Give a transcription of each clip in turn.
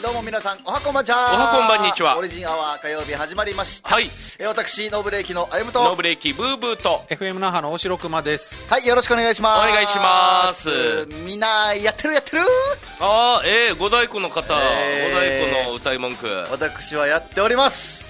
どうも皆さんおはこんばんちは。 おはこんばんにちは。 オリジンアワー火曜日始まりました。 はい。 私ノーブレーキのあゆむとノーブレーキブーブーと FM 那覇の大城熊です。 はい、よろしくお願いします。 お願いします。 みんなやってるああ、五太鼓の方、五太鼓の歌い文句、 私はやっております。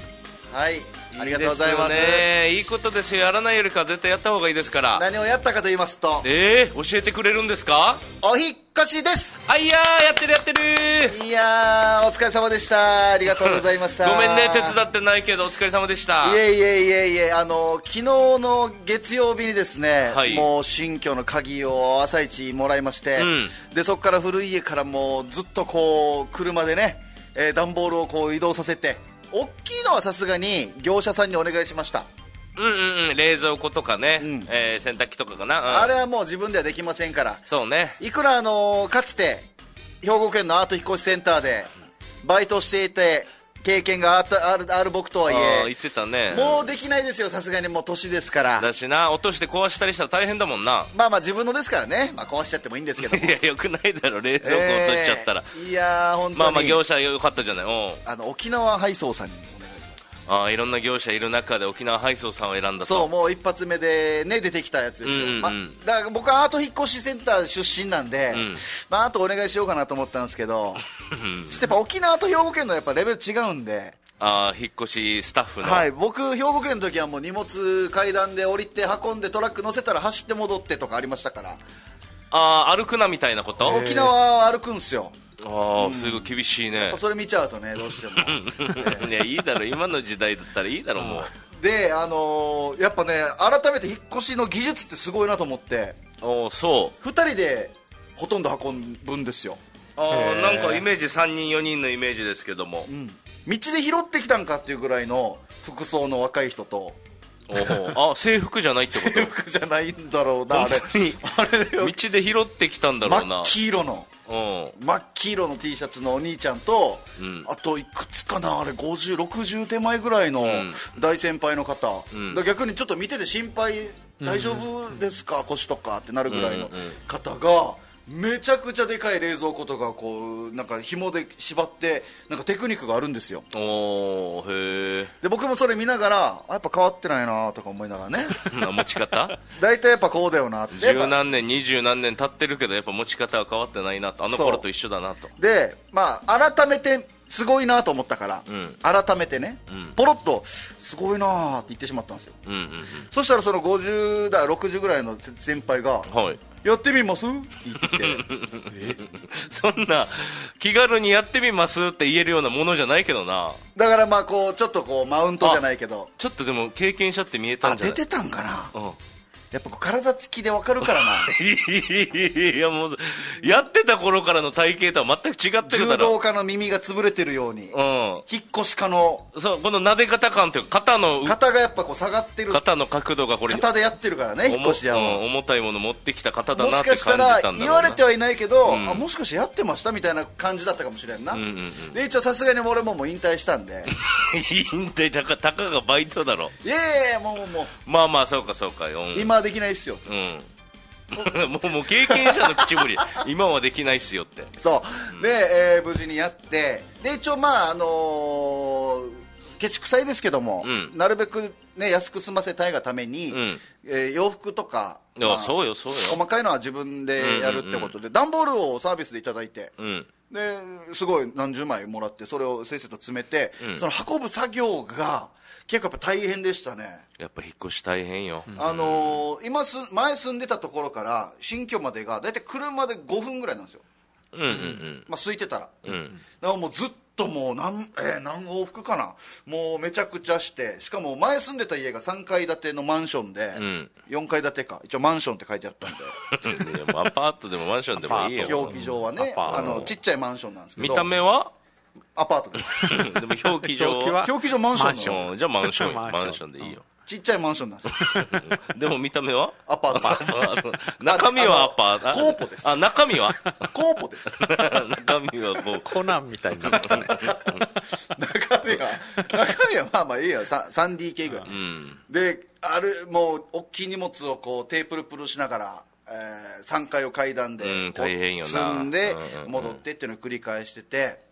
はい、ありがとうございます。 いいことですよ。やらないよりか絶対やった方がいいですから。 何をやったかと言いますと、 教えてくれるんですか？ お引っ越しです。 あ、いやー、やってるいやー、お疲れ様でした。ありがとうございました。 ごめんね、手伝ってないけどお疲れ様でした。 いえ、昨日の月曜日にですね、 はい、 もう新居の鍵を朝一もらいまして、でそこから古い家からもうずっとこう車でね、段ボールをこう移動させて、大きいのはさすがに業者さんにお願いしました。 冷蔵庫とかね、洗濯機とかかな、 あれはもう自分ではできませんから。 そうね。 いくらかつて兵庫県のアート引越しセンターでバイトしていて経験がある僕とはいえ、 言ってたね。 もうできないですよ、さすがにもう年ですから。 だしな、落として壊したりしたら大変だもんな。 まあ自分のですからね、壊しちゃってもいいんですけども。 いや、よくないだろ、冷蔵庫落としちゃったら。 いや本当に業者よかったじゃない。 沖縄配送さんにお願いします。 いろんな業者いる中で沖縄配送さんを選んだと。 そう、もう一発目でね出てきたやつですよ。だから僕はアート引越しセンター出身なんで、あとお願いしようかなと思ったんですけどちょっとやっぱ沖縄と兵庫県のやっぱレベル違うんで、 引っ越しスタッフの。 はい、僕兵庫県の時はもう荷物階段で降りて運んでトラック乗せたら走って戻ってとかありましたから。 歩くなみたいなこと。 沖縄は歩くんすよ。 すごい厳しいね。 それ見ちゃうとね、どうしてもいや、いいだろ、今の時代だったらいいだろもう。 でやっぱね、改めて引っ越しの技術ってすごいなと思って。 そう 2人でほとんど運ぶんですよ。 なんかイメージ3人4人のイメージですけども、 道で拾ってきたんかっていうぐらいの服装の若い人と。 制服じゃないってこと？ 制服じゃないんだろうな、あれ道で拾ってきたんだろうな。 真っ黄色のT シャツのお兄ちゃんと、あといくつかな、あれ50、60手前ぐらいの大先輩の方、逆にちょっと見てて心配、大丈夫ですか、腰とかってなるぐらいの方が、めちゃくちゃでかい冷蔵庫とかこうなんか紐で縛ってなんかテクニックがあるんですよ。で僕もそれ見ながらやっぱ変わってないなとか思いながらね持ち方大体やっぱこうだよなって、 十何年20何年経ってるけどやっぱ持ち方は変わってないなと、あの頃と一緒だなと。 で改めてすごいなと思ったから、改めてね、ポロッとすごいなって言ってしまったんですよ。そしたらその50代60ぐらいの先輩が、やってみますって言ってきてそんな気軽にやってみますって言えるようなものじゃないけどな。 だからこうちょっとこうマウントじゃないけど、 ちょっとでも経験者って見えたんじゃない？ 出てたんかな、やっぱ体つきで分かるからないやもうやってた頃からの体型とは全く違ってるだろ。 柔道家の耳が潰れてるように、引っ越し家のこの撫で方感というか肩がやっぱこう下がってる、 肩の角度がこれ肩でやってるからね、引っ越し屋は重たいもの持ってきた方だなってもしか感じたんだろうな。 したら言われてはいないけど、もしかしてやってましたみたいな感じだったかもしれんな。で一応さすがに俺もう引退したんで引退たかがバイトだろ。 いやもうまあそうか、 今はできないっすよ。 もう経験者の口ぶり今はできないっすよってそうで、無事にやって、で一応ケチくさいですけども、なるべくね安く済ませたいがために、洋服とか、 そうよ細かいのは自分でやるってことで、段ボールをサービスでいただいて、ですごい何十枚もらって、それをせっせと詰めて、その運ぶ作業が結構やっぱ大変でしたね。 やっぱ引っ越し大変よ。 前住んでたところから新居までがだいたい車で5分ぐらいなんですよ。空いてたら、だからもうずっともう何往復かな、もうめちゃくちゃして、しかも前住んでた家が3階建てのマンションで、4階建てか、一応マンションって書いてあったんでいやもうアパートでもマンションでもいいよ。 表記上はねちっちゃいマンションなんですけど、 見た目はアパートですでも表記上マンションじゃあマンションでいいよ。 ちっちゃいマンションなんですよでも見た目はアパート中身はアパート、 コーポです。 中身はコーポです中身はこうコナンみたいになったね中身はまあいいよ、3DK ぐらい、でもう大きい荷物をこうテープルプルしながら、3階を階段で大変よな積んで戻ってっていうのを繰り返してて、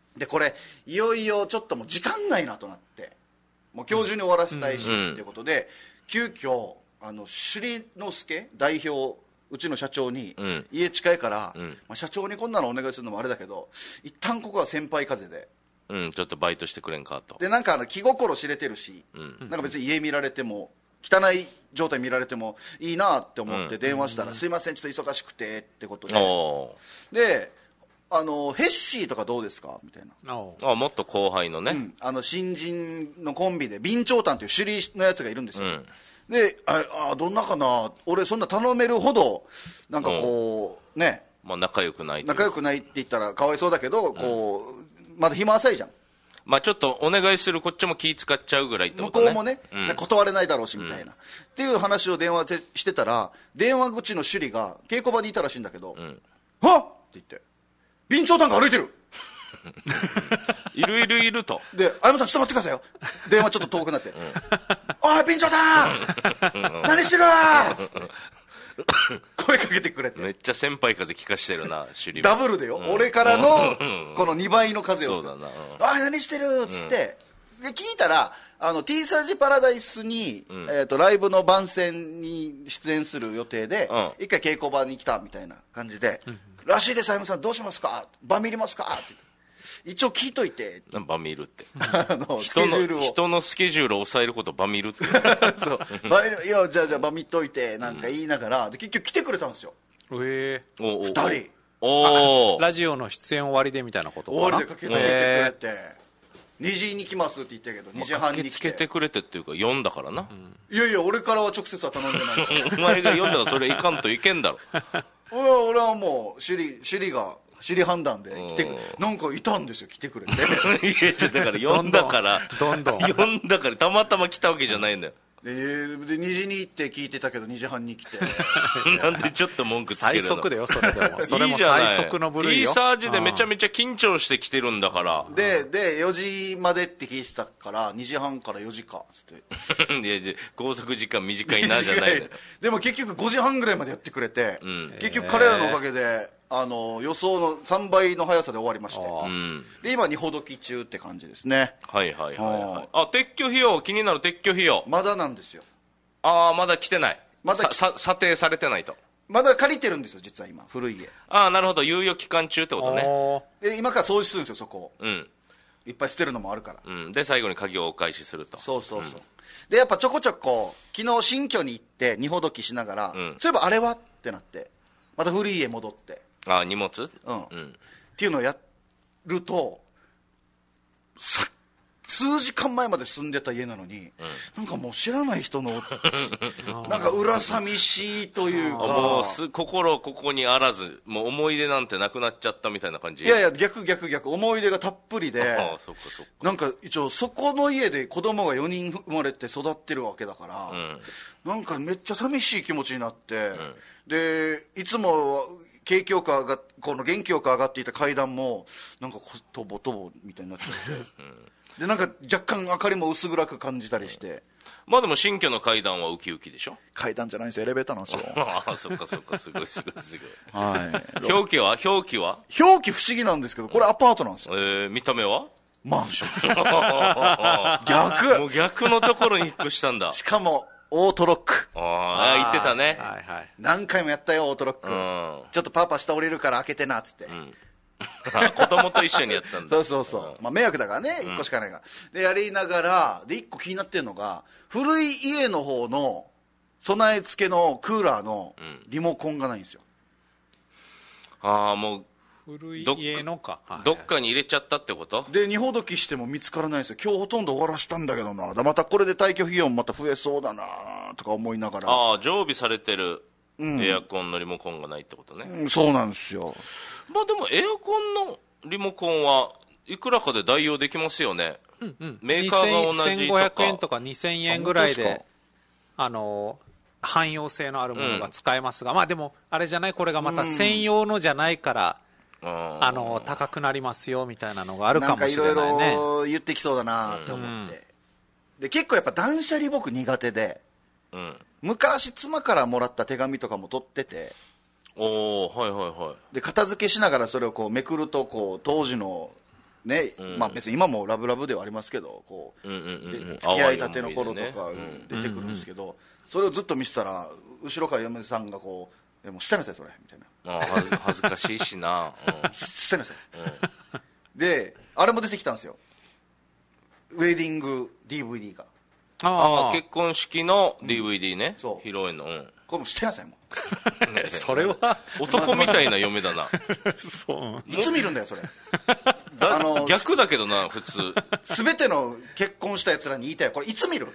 でこれいよいよちょっともう時間ないなとなって、もう今日中に終わらせたいしっていうことで、急遽首里之助代表、うちの社長に、家近いから、社長にこんなのお願いするのもあれだけど、一旦ここは先輩風で、 ちょっとバイトしてくれんかと。 でなんか気心知れてるし、なんか別に家見られても汚い状態見られてもいいなって思って電話したら、すいませんちょっと忙しくてってことで、ヘッシーとかどうですかみたいな。 もっと後輩のね、 新人のコンビで備長炭っていう首里のやつがいるんですよ、でどんなかな、俺そんな頼めるほどなんかこうね、 仲良くないって言ったらかわいそうだけど、こうまだ暇浅いじゃん。 ちょっとお願いするこっちも気使っちゃうぐらいってことね。 向こうもね、断れないだろうしみたいな、っていう話を電話でしてたら、電話口の首里が稽古場にいたらしいんだけど、はっって言って備長炭が歩いてるいると。 で、あやまさんちょっと待ってくださいよ。電話ちょっと遠くなって。おい、備長炭何してる声かけてくれて。 めっちゃ先輩風聞かしてるな、首里。 ダブルでよ。俺からの、この2倍の風を。 そうだな。 おい、何してるっつって。で、聞いたら、T サージパラダイスに、ライブの番宣に出演する予定で、一回稽古場に来たみたいな感じで、らしいです、あやまさんどうしますか、バミりますかって言って、一応聞いといて。 バミるってスケジュールを、 人のスケジュールを抑えることバミるってそう、いやじゃあバミっといてなんか言いながら、で結局来てくれたんですよ、2人。 ラジオの出演終わりでみたいなことかな。 終わりで駆けつけてくれて、2時に来ますって言ったけど2時半に来て、 駆けつけてくれてっていうか読んだからな、 いやいや俺からは直接は頼んでないお前が読んだからそれいかんといけんだろ俺はもう首里判断で来てくれ、なんかいたんですよ、来てくれて。 いやだから読んだからどんどん読んだからたまたま来たわけじゃないんだよ。 で2時に行って聞いてたけど2時半に来てなんでちょっと文句つけるの。 最速だよそれでも。それも最速の部類よ。 T サージでめちゃめちゃ緊張して来てるんだから。 で4時までって聞いてたから2時半から4時かっつっていや拘束時間短いなじゃないでも結局5時半ぐらいまでやってくれて、結局彼らのおかげで予想の3倍の速さで終わりまして、で今2ほどき中って感じですね。 はいはいはいはい。撤去費用、気になる撤去費用まだなんですよ。 まだ来てない。 まだ査定されてないと。 まだ借りてるんですよ実は今、古い家。 なるほど、猶予期間中ってことね。 で今から掃除するんですよそこを、いっぱい捨てるのもあるから、 で最後に鍵をお返しすると。 そう、でやっぱちょこちょこ昨日新居に行って2ほどきしながら、そういえばあれはってなってまた古い家戻って、 荷物、 っていうのをやると、数時間前まで住んでた家なのに、なんかもう知らない人のなんか裏寂しいというか、 もう心ここにあらず、もう思い出なんてなくなっちゃったみたいな感じ。 いやいや逆思い出がたっぷりで、 そっかなんか一応そこの家で子供が4人生まれて育ってるわけだから、なんかめっちゃ寂しい気持ちになって、でいつも景気よくこの元気よく上がっていた階段もなんかとぼとぼみたいになっちゃってでなんか若干明かりも薄暗く感じたりして、 まあでも新居の階段はウキウキでしょ。 階段じゃないんですよ、エレベーターなんですよそっかすごいはい。 表記は表記不思議なんですけど、これアパートなんですよ。 見た目はマンションもう逆のところに引っ越したんだしかもオートロック。 言ってたね、 何回もやったよオートロック、ちょっとパパ下降りるから開けてなっつって、 子供と一緒にやったんだそう、迷惑だからね、1個しかないから、でやりながらで1個気になってるのが、古い家の方の備え付けのクーラーのリモコンがないんですよ。 もう古い家のか、 どっかに入れちゃったってこと。 で2ほどきしても見つからないんですよ。今日ほとんど終わらしたんだけどな、またこれで退去費用もまた増えそうだなとか思いながら。 常備されてるエアコンのリモコンがないってことね、 そうなんですよ。 まあでもエアコンのリモコンはいくらかで代用できますよね、メーカーが同じとか 1500円とか2000円ぐらいで汎用性のあるものが使えますが、まあでもあれじゃない、これがまた専用のじゃないから、高くなりますよみたいなのがあるかもしれないね。 なんかいろいろ言ってきそうだなって思って、で結構やっぱ断捨離僕苦手で、昔妻からもらった手紙とかも取ってて、で片付けしながらそれをこうめくるとこう当時のね、まあ別に今もラブラブではありますけど、こう、付き合いたての頃とか出てくるんですけど、それをずっと見てたら後ろから嫁さんがこう、もう捨てなさいそれみたいな、 恥ずかしいしな、 捨てなさい、であれも出てきたんですよ、ウェディング DVD が。 結婚式の DVD ね、 そう披露宴の、 これも捨てなさいもうそれは男みたいな嫁だなそういつ見るんだよそれ逆だけどな普通全ての結婚したやつらに言いたいよ、これいつ見る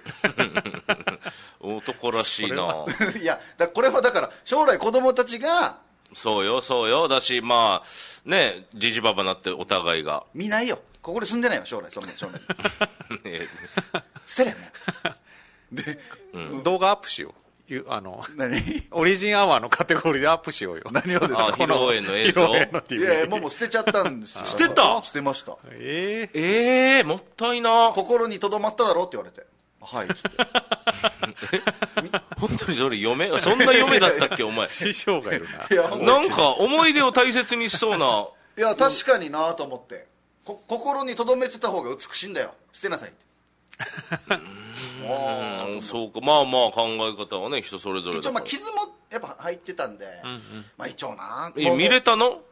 男らしいないやこれはだから将来子供たちがそうよだし、まあね、じじばばなってお互いが見ないよ、ここで住んでないよ将来そんな捨てれもうで、 動画アップしよう、 何オリジンアワーのカテゴリーでアップしようよ。 何をですか、 披露宴の映像。 いやもう捨てちゃったんですよ。 捨てた？ 捨てました。 もったいな。 心に留まっただろって言われて、はいっつって本当にそれ嫁、そんな嫁だったっけお前。 師匠がいるな。 いやなんか思い出を大切にしそうな。 いや確かになと思って、心に留めてた方が美しいんだよ、捨てなさいってそうか、まあまあ考え方はね人それぞれだから。 一応まあ傷もやっぱ入ってたんで、まあ一応な見れたの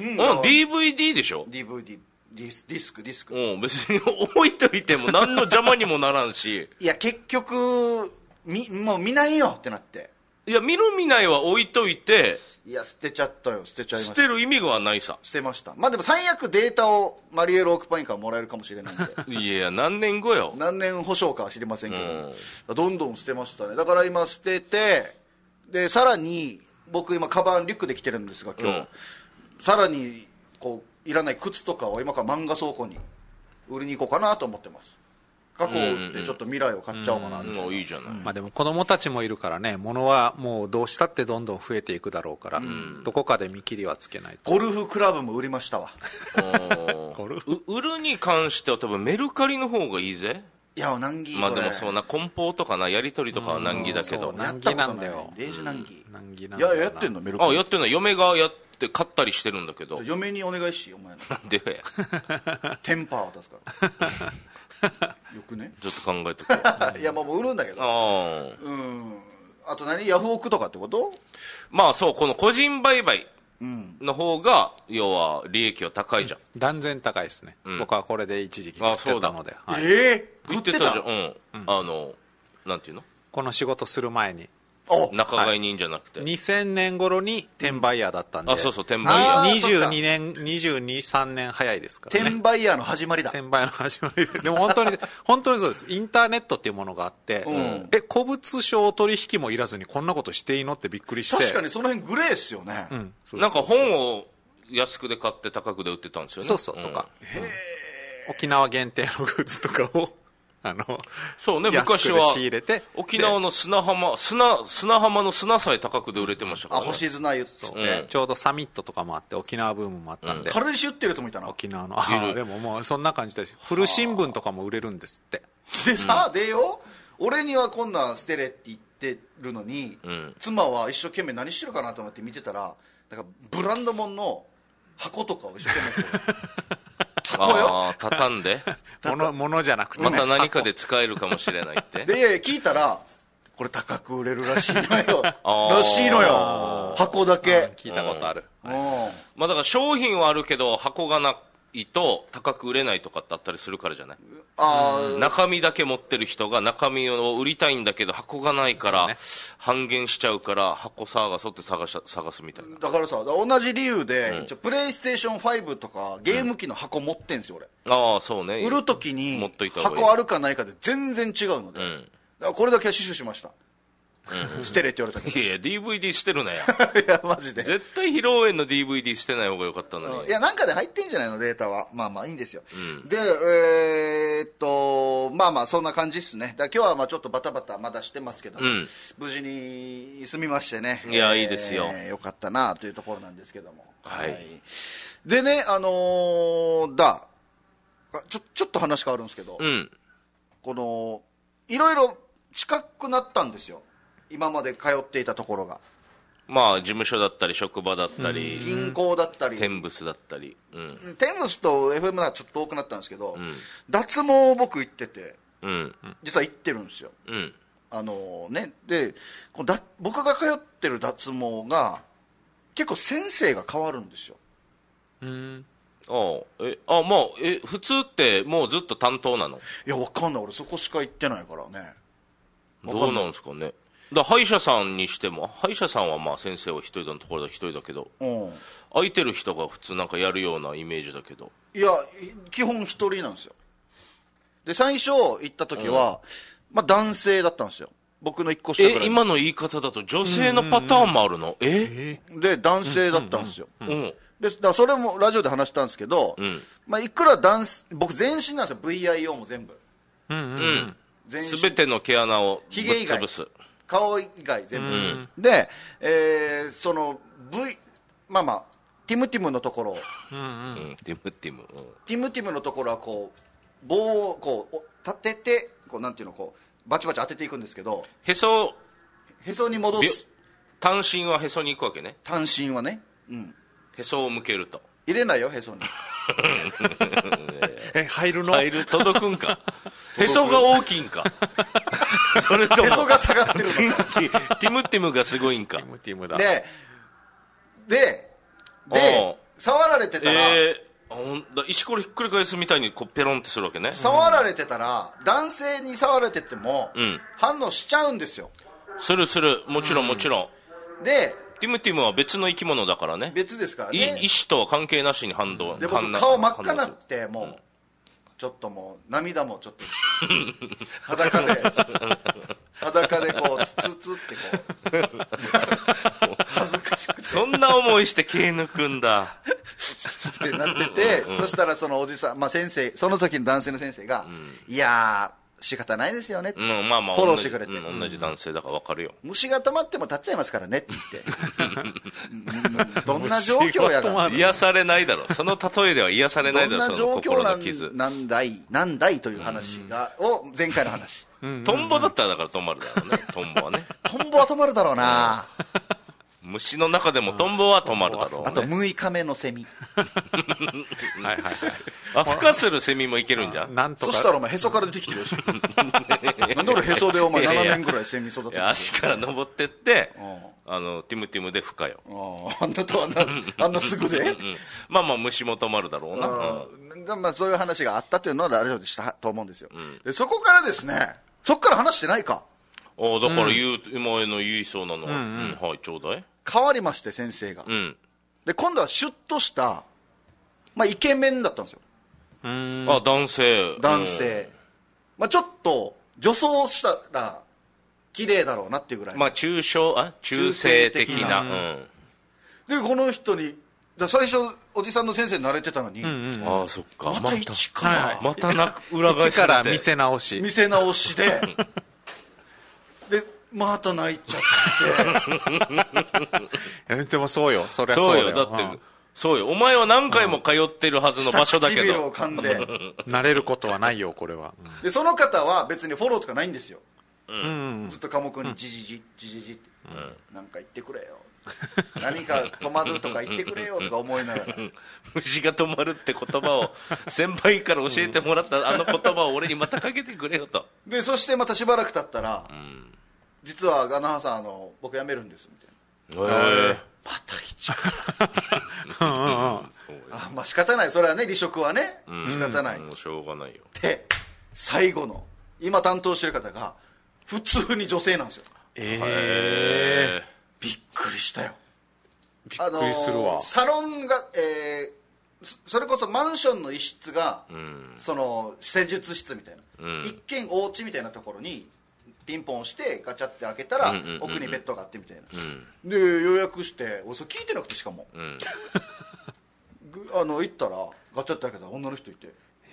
？DVD でしょ？ DVD ディスク別に置いといても何の邪魔にもならんしいや結局もう見ないよってなって、 いや見る見ないは置いといて、 いや捨てちゃったよ、捨てちゃいました。 捨てる意味がないさ。 捨てました。まあでも最悪データをマリエル・オークパインからもらえるかもしれないんでいや何年後よ、 何年保証かは知りませんけど、どんどん捨てましたね。だから今捨てて、でさらに僕今カバンリュックで着てるんですが今日、さらにこういらない靴とかを今から漫画倉庫に売りに行こうかなと思ってます。過去を売ってちょっと未来を買っちゃおうかなみたいな。 いいじゃない。 まあでも子供たちもいるからね、物はもうどうしたってどんどん増えていくだろうから、どこかで見切りはつけないと。 ゴルフクラブも売りましたわ売るに関しては多分メルカリの方がいいぜ。 いや難儀、 まあでもそうな梱包とかなやり取りとかは難儀だけど、 難儀なんだよ。 デージ難儀。い難儀なんだよな。 ややってんのメルカリ。 やってんの、嫁がやって買ったりしてるんだけど。 嫁にお願いしよお前のなんでやテンパー渡すからよくねちょっと考えとくいやもう売るんだけど、あと何ヤフオクとかってこと？ まあそうこの個人売買の方が要は利益は高いじゃん、 断然高いですね、僕はこれで一時期食ってたので、 売ってたじゃん、なんていうの、 この仕事する前に仲買人じゃなくて、 2000年頃に転売ヤーだったんで、 そう転売ヤー22年22、3年早いですからね。 転売ヤーの始まりだ。 転売の始まりでも本当にそうです。インターネットっていうものがあって、古物商取引もいらずにこんなことしていいのってびっくりして。 確かにその辺グレーっすよね、 なんか本を安くで買って高くで売ってたんですよね。 そうとか、沖縄限定のグッズとかをそうね、昔は沖縄の砂浜の砂さえ高くで売れてましたからね。 星砂言ってちょうどサミットとかもあって沖縄ブームもあったんで、 軽石売ってるやつもいたな、 沖縄のでももうそんな感じで古新聞とかも売れるんですって。 でさ、でよ、俺にはこんな捨てれって言ってるのに、妻は一生懸命何してるかなと思って見てたら、なんかブランド物の箱とかを一生懸命箱よ、 畳んで物じゃなくて、 また何かで使えるかもしれないってで聞いたらこれ高く売れるらしいのよらしいのよ、箱だけ聞いたことある。 まあだから商品はあるけど箱がないと高く売れないとかってあったりするからじゃない。中身だけ持ってる人が中身を売りたいんだけど箱がないから半減しちゃうから箱探そうって探すみたいな。 だからさ、同じ理由で、プレイステーション5とかゲーム機の箱持ってんすよ俺。 そうね、 売るときに持っといた方がいい。 箱あるかないかで全然違うので、だからこれだけは死守しました。捨てれって言われたけど。 いや DVD 捨てるなよいやマジで絶対披露宴の DVD 捨てない方がよかったのに。 いやなんかで入ってんじゃないのデータは。まあまあいいんですよ、でまあまあそんな感じっすね。だから今日はまあちょっとバタバタまだしてますけど、無事に済みましてね。 いやいいですよ、 よかったなというところなんですけども、 でねちょっと話変わるんですけど、このいろいろ近くなったんですよ、今まで通っていたところが。 まあ事務所だったり職場だったり、 銀行だったりテンブスだったり、 テンブスと FM はちょっと多くなったんですけど、脱毛僕行ってて、実は行ってるんですよ、で僕が通ってる脱毛が結構先生が変わるんですよ。 普通ってもうずっと担当なの？ いや、わかんない、俺そこしか行ってないからね。 どうなんですかね。歯医者さんにしても、歯医者さんはまあ先生は一人のところで一人だけど、空いてる人が普通なんかやるようなイメージだけど。 いや、基本一人なんですよ。で、最初行った時は、男性だったんですよ、僕の一個下ぐらい。 今の言い方だと女性のパターンもあるの？で男性だったんですよ。で、だからそれもラジオで話したんですけど、いくら僕全身なんですよ、 VIO も全部、 全ての毛穴をぶっ潰す、 顔以外全部、で、そのティムティムのところ、 ティムティムのところはこう棒をこう立てて、こうなんていうの、こうバチバチ当てていくんですけど、 へそに戻す。 単身はへそに行くわけね。 単身はね、 へそを向けると入れないよ、へそに。 入るの？ 届くんか。へそが大きいんか。それともへそが下がってるのか。 ティムティムがすごいんか。 ティムだ。 で触られてたら、 石ころひっくり返すみたいにこうペロンってするわけね。 触られてたら、男性に触られてても、反応しちゃうんですよ。 する、もちろん。 で、 ティムティムは別の生き物だからね。 別ですからね。 意志とは関係なしに反応。 で、僕顔真っ赤になって、もうちょっともう涙もちょっと裸でこうツツツってこう恥ずかしくて、 そんな思いして毛抜くんだってなってて、そしたらそのおじさん、先生、その時の男性の先生が、いやー仕方ないですよねって、フォローしてくれて、 同じ男性だから分かるよ。 虫が止まっても立っちゃいますからねって言ってどんな状況やが癒されないだろ、その例えでは癒されないだろ、 どんな状況なんだいという話を前回の話。 トンボだったらだから止まるだろうね。トンボはね。 トンボは止まるだろうな。 虫の中でもトンボは止まるだろうね。 あと6日目のセミ。 孵化するセミもいけるんじゃん。 そしたらお前へそから出てきてるよし。なんで俺へそでお前7年ぐらいセミ育ててる。 足から登ってってティムティムで孵化よ。 あんなとあんなすぐで。 虫も止まるだろうな。 そういう話があったというのはラジオでしたと思うんですよ。でそこからですね、そこから話してないか。 だから今への言いそうなのは、はい、ちょうだい。 変わりまして、先生が。で今度はシュッとしたイケメンだったんですよ。 男性、 ちょっと女装したら綺麗だろうなっていうぐらい、 中性的な、 でこの人に最初おじさんの先生に慣れてたのに、 そっか、 また一からまた裏返一から見せ直しででまた泣いちゃってでもそうよ、そりゃそうよ、だってそうよ、お前は何回も通ってるはずの場所だけど、 唇を噛んで慣れることはないよ、これは。 でその方は別にフォローとかないんですよ。ずっと科目にじじじって、なんか言ってくれよ、何か止まるとか言ってくれよとか思いながら虫が止まるって言葉を先輩から教えてもらったあの言葉を俺にまたかけてくれよと。 でそしてまたしばらく経ったら、実はガナハさん僕辞めるんですみたいな。また一応仕方ない、それはね、離職はね、仕方ない、 もうしょうがないよ。 で最後の今担当してる方が普通に女性なんですよ。びっくりしたよ。 びっくりするわ。 サロンが、それこそマンションの一室が、その施術室みたいな、一見お家みたいなところにピンポン押してガチャって開けたら、奥にベッドがあってみたいな、で予約して俺それ聞いてなくて、しかも、行ったらガチャって開けたら女の人いて、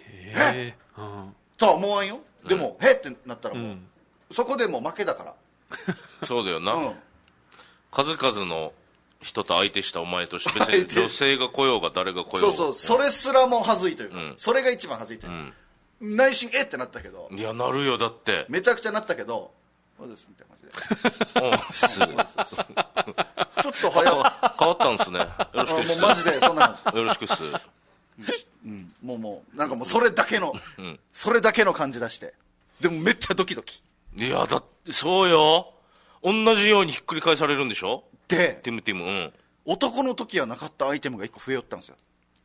とは思わんよ。でも、ってなったらもう、そこでもう負けだからそうだよな、数々の人と相手したお前として別に女性が来ようが誰が来ようが、 それすらも恥ずいというか、それが一番恥ずいというか、内心ってなったけど、 いやなるよ、だってめちゃくちゃなったけど、そうですみたいな感じでちょっと早変わったんですね。よろしくっす。 もうマジでそんな感じ。 よろしくっす。 もうなんかもうそれだけの、それだけの感じ出して、でもめっちゃドキドキ。 いやだってそうよ、同じようにひっくり返されるんでしょ。 でティムティム、 男の時はなかったアイテムが1個増えよったんですよ。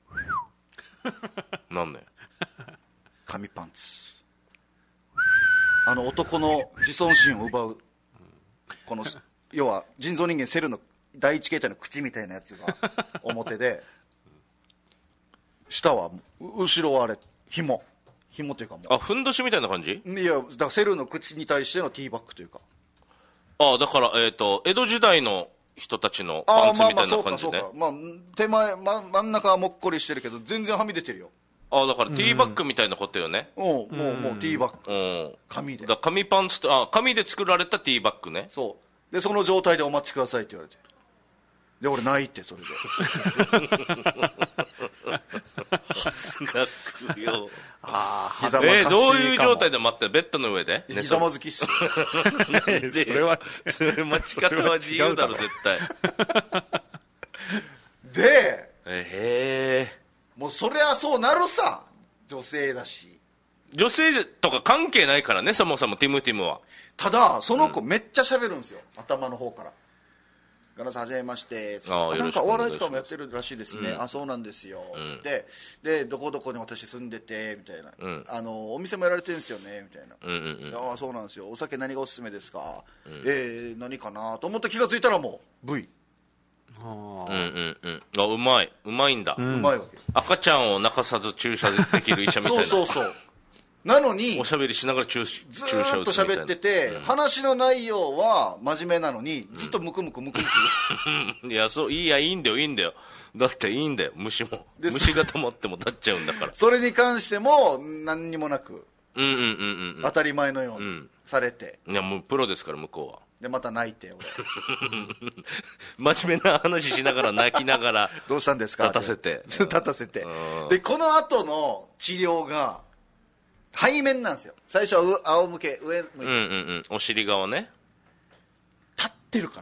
なんで？ 紙パンツ。男の自尊心を奪う、この要は人造人間セルの第一形態の口みたいなやつが表で、下は後ろはあれ紐というかもう、 ふんどしみたいな感じ？ いやだからセルの口に対してのティーバッグというか、 だから江戸時代の人たちのパンツみたいな感じね。 手前、真ん中はもっこりしてるけど全然はみ出てるよ。 だからティーバッグみたいなことよね。 もうティーバッグ、紙で、 だ紙パンツと紙で作られたティーバッグね。 そうで、その状態でお待ちくださいって言われて、で俺泣いて、それで恥ずかしいよ。 ひざまずき、 どういう状態で待ってる？ベッドの上でひざまずきっすよそれ待ち方は自由だろ絶対。 でもうそりゃそうなるさ、女性だし。 女性とか関係ないからね、そもそもティムは。 ただその子めっちゃ喋るんですよ、頭の方から。ガラスはじめましてなんかお笑いとかもやってるらしいですね、そうなんですよ、つってでどこどこに私住んでてみたいな、お店もやられてるんですよねみたいな、そうなんですよ、お酒何がおすすめですか、何かなと思って気がついたらもう V。 うまいんだ、 うまいわけ。 赤ちゃんを泣かさず注射できる医者みたいなそうなのにおしゃべりしながら注射ずーっと喋ってて、話の内容は真面目なのにずっとムクムクいやいいんだよだっていいんだよ、虫が止まっても立っちゃうんだから。 それに関しても何にもなく当たり前のようにされて、 いやもうプロですから向こうは。 でまた泣いて俺真面目な話しながら泣きながらどうしたんですか立たせてでこの後の治療が背面なんですよ。最初は仰向け、上向いて、 お尻側ね。 立ってる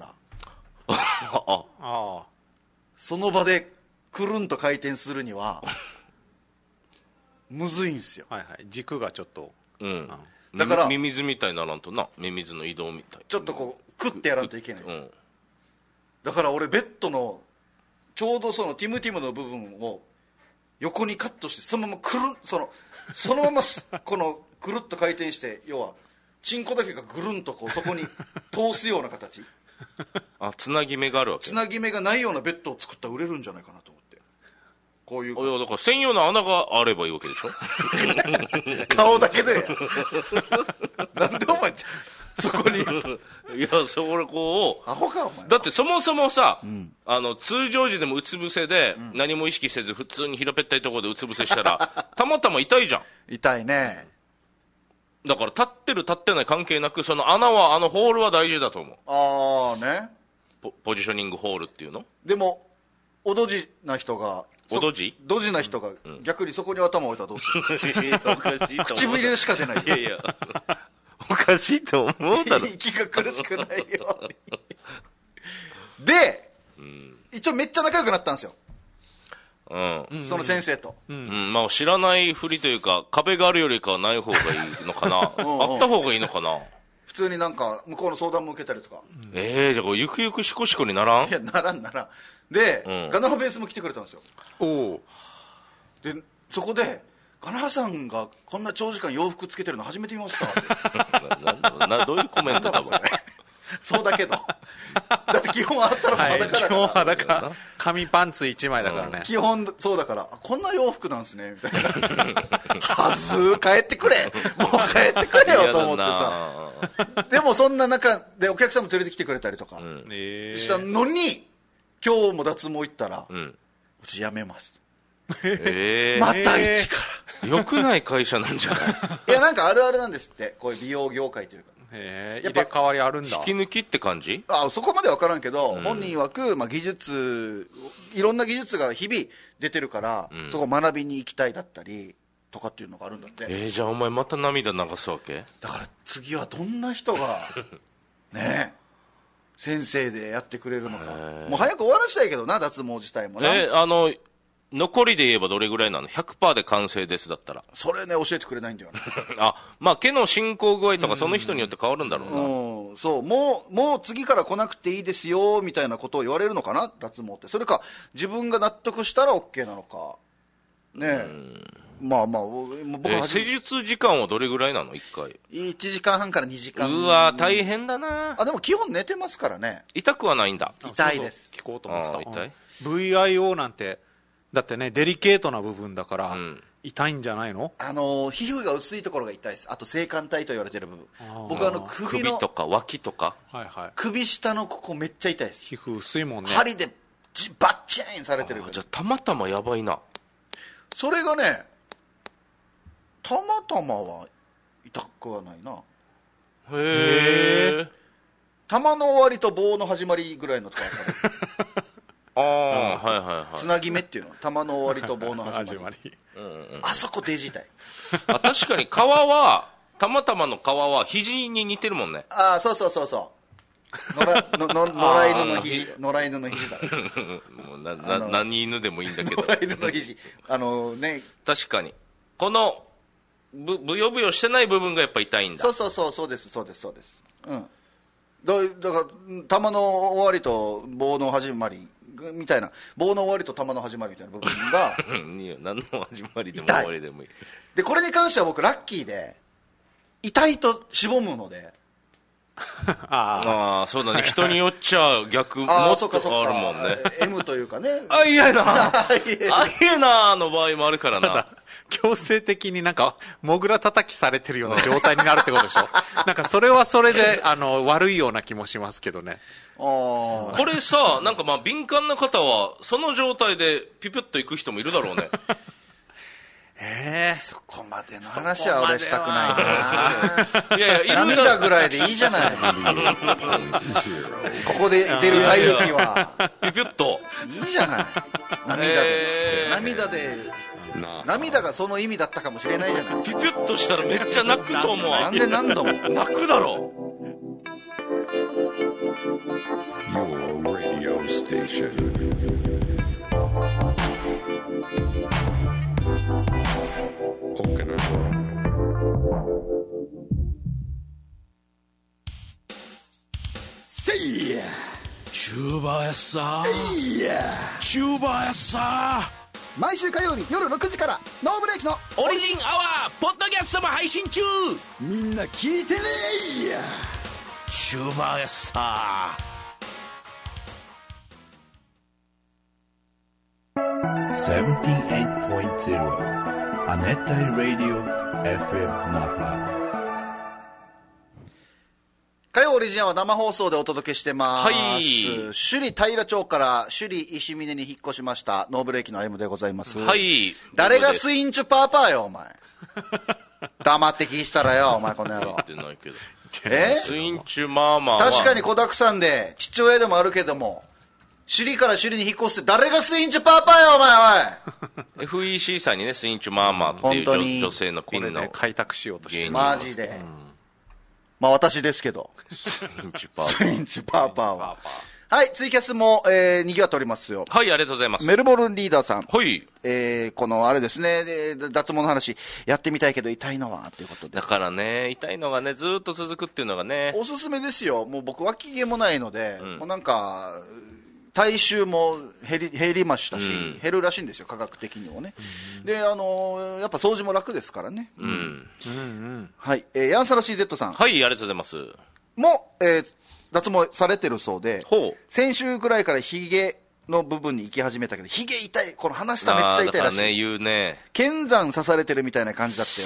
からその場でくるんと回転するにはむずいんですよ。 軸がちょっと、 だからミミズみたいにならんとな、ミミズの移動みたいちょっとこうクッてやらんといけないです、だから俺ベッドのちょうどそのティムの部分を横にカットして、そのままそのままこのくるっと回転して、要はチンコだけがぐるんとこうそこに通すような形つなぎ目があるわけ。 つなぎ目がないようなベッドを作ったら売れるんじゃないかなと思って。こういういやだから専用の穴があればいいわけでしょ顔だけでなんでお前そこにいやそこでこうアホかお前。 だってそもそもさ、通常時でもうつ伏せで、何も意識せず普通に平べったいところでうつ伏せしたらたまたま痛いじゃん。 痛いね。 だから立ってる立ってない関係なく、その穴はホールは大事だと思う。 ね、 ポジショニングホールっていうの。 でもおどじな人がドジな人が逆にそこに頭を置いたらどうするおかしいと思う。 唇しか出ない。 いやおかしいと思うだろ。 息が苦しくないようにで、一応めっちゃ仲良くなったんですよ、その先生と、 知らないふりというか、壁があるよりかはない方がいいのかなあった方がいいのかな。 普通になんか向こうの相談も受けたりとか。 じゃあこれゆくゆくシコシコにならん。 いやならんで、ガナハベースも来てくれたんですよ。でそこでガナハさんがこんな長時間洋服つけてるの初めて見ましたってどういうコメントだろうそうだけどだって基本あったらもう裸だから、 基本裸、紙パンツ1枚だからね、 基本そうだから、こんな洋服なんですねみたいなはず帰ってくれもう帰ってくれよと思ってさでもそんな中でお客さんも連れてきてくれたりとかしたのに、今日も脱毛行ったら、私辞めますまた一からよくない会社なんじゃないいやなんかあるあるなんですって、こういう美容業界というか、 入れ替わりあるんだ。 引き抜きって感じ。 そこまで分からんけど、本人曰く、技術いろんな技術が日々出てるから、そこ学びに行きたいだったりとかっていうのがあるんだって。 じゃあお前また涙流すわけ。 だから次はどんな人がね先生でやってくれるのか。もう早く終わらしたいけどな、脱毛自体もな。 残りで言えばどれぐらいなの？ 100% で完成ですだったら。 それね、教えてくれないんだよね。 まあ毛の進行具合とかその人によって変わるんだろうな。 そう、もう次から来なくていいですよ、みたいなことを言われるのかな、脱毛って。それか、自分が納得したら OK なのか。ねえ。まあ、僕は施術時間はどれぐらいなの1回。 1時間半から2時間。 うわ大変だな。 でも基本寝てますからね。 痛くはないんだ。 痛いです。 聞こうと思ってた。 痛い。 VIO なんて、だってね、デリケートな部分だから、痛いんじゃないの？ 皮膚が薄いところが痛いです。あと性感帯と言われてる部分。僕首とか脇とか。 首下のここめっちゃ痛いです。 皮膚薄いもんね。 針でバッチーンされてる。 じゃあたまたまやばいな。 それがね、たまたまは痛くはないな。 へえ。 玉の終わりと棒の始まりぐらいのとこはいはいはい。 つなぎ目っていうの。玉の終わりと棒の始まり。あそこデジ痛い。 確かに皮は、たまたまの皮は肘に似てるもんね。 そうそうそうそう。野良犬の肘。野良犬の肘だ。 もう何犬でもいいんだけど。 野良犬の肘。 確かに。この、ブヨブヨしてない部分がやっぱ痛いんだ。 そうです。うん。だから、玉の終わりと棒の始まりみたいな、棒の終わりと玉の始まりみたいな部分がいや、何の始まりでも終わりでもいい。 で、これに関しては僕ラッキーで、痛いとしぼむので。 そうだね。人によっちゃ逆、もっとあるもんね。 M というかね。 嫌やなの場合もあるからな。 強制的になんか、モグラ叩きされてるような状態になるってことでしょ。なんかそれはそれで、悪いような気もしますけどね。 これさ、なんか敏感な方は、その状態でピピュッと行く人もいるだろうね。 そこまでの話は俺したくないな。 いや、 涙ぐらいでいいじゃない。ここで出る体液は。 ピピュッと。 いいじゃない。涙がその意味だったかもしれないじゃない。 ピピュッとしたらめっちゃ泣くと思う。 なんで何度も泣くだろ。 Your radio station. Say ya. チューバやさ。チューバやさ。 毎週火曜日夜6時からノーブレーキのオリジンアワーポッドキャストも配信中。 みんな聞いてねー。チューバやさ。 78.0 亜熱帯ラディオ FM 那覇。 火曜オリジンは生放送でお届けしてます。首里平町から首里石峰に引っ越しましたノーブレーキの M でございます。誰がスインチュパーパーよお前。黙って聞いしたらよお前この野郎。 スインチュマーマーは確かに子だくさんで父親でもあるけども、首里から首里に引っ越して誰がスインチュパーパーよお前おい。 FEC さんにねスインチュマーマーっていう女性のピンの開拓しようとしてマジで。私ですけど。スインチュパーパーは。はい、ツイキャスも、賑わっておりますよ。 はい、ありがとうございます。 メルボルンリーダーさん。 はい。 このあれですね、脱毛の話、やってみたいけど痛いのは、ということで。 だからね、痛いのがね、ずーっと続くっていうのがね。 おすすめですよ。もう僕、脇毛もないので、もうなんか、体臭も減りましたし、減るらしいんですよ、科学的にもね。で、やっぱ掃除も楽ですからね。はい。ヤンサラ CZ さん。 はい、ありがとうございます。 も、脱毛されてるそうで、先週ぐらいからヒゲの部分に行き始めたけど、ヒゲ痛い。この鼻下めっちゃ痛いらしい。だからね、言うね。 剣山刺されてるみたいな感じだったよ。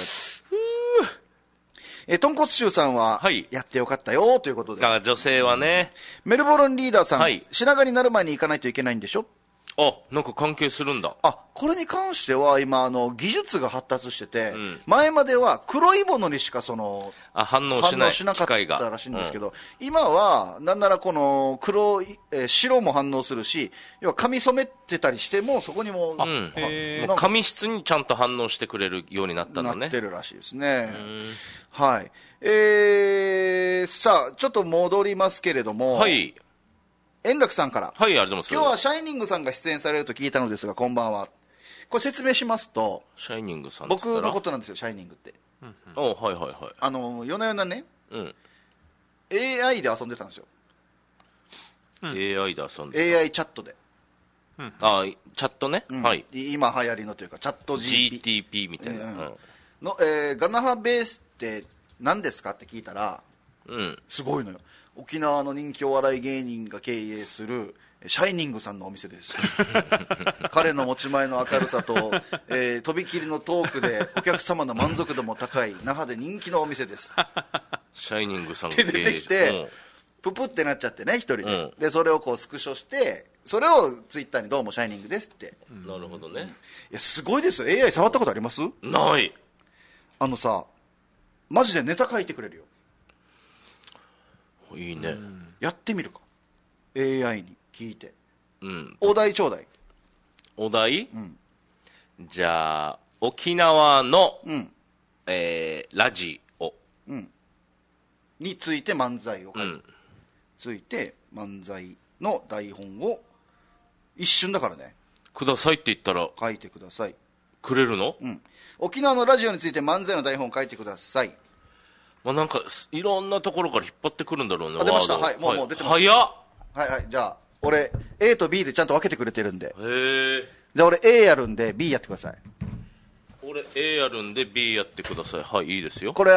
豚骨臭さんは、やってよかったよということで。 だから女性はね。 メルボルンリーダーさん、白髪になる前に行かないといけないんでしょ？ あ、なんか関係するんだ。 これに関しては今技術が発達してて、前までは黒いものにしか反応しなかったらしいんですけど、今はなんならこの白も反応するし、要は髪染めてたりしてもそこにも、 もう髪質にちゃんと反応してくれるようになったんだね。 なってるらしいですね。はい。さあちょっと戻りますけれども、 はい。 円楽さんから、 はい、ありがとうございます。 今日はシャイニングさんが出演されると聞いたのですが、こんばんは。これ説明しますと、 シャイニングさん僕のことなんですよ、シャイニングって。 はいはいはい。 夜な夜なね、AI で遊んでたんですよ。 AI で遊んでた。AI チャットで。 チャットね。はい。 今流行りのというか、チャット GTP みたいな。 ガナハベースって何ですかって聞いたら、すごいのよ。沖縄の人気お笑い芸人が経営するシャイニングさんのお店です彼の持ち前の明るさと、とびきりのトークでお客様の満足度も高い那覇で人気のお店ですシャイニングさんが経営出てきて、ププってなっちゃってね、一人で、でそれをこうスクショしてそれをツイッターにどうもシャイニングですって、 なるほどね。 いやすごいですよ。 AI 触ったことあります？ ない。 さマジでネタ書いてくれるよ。 いいね。 やってみるか。 AI に聞いて、お題ちょうだい。 お題、じゃあ沖縄の、ラジオ、について漫才を書いて、ついて漫才の台本を一瞬だからね、 くださいって言ったら書いてください。 くれるの？ 沖縄のラジオについて漫才の台本を書いてください。 なんかいろんなところから引っ張ってくるんだろうね。 出ました。はい、もう出てます。 早っ。 はいはい、じゃあ俺 A と B でちゃんと分けてくれてるんで、 へえ。 じゃあ俺 A やるんで B やってください。 俺 A やるんで B やってください。はい、いいですよ。 これ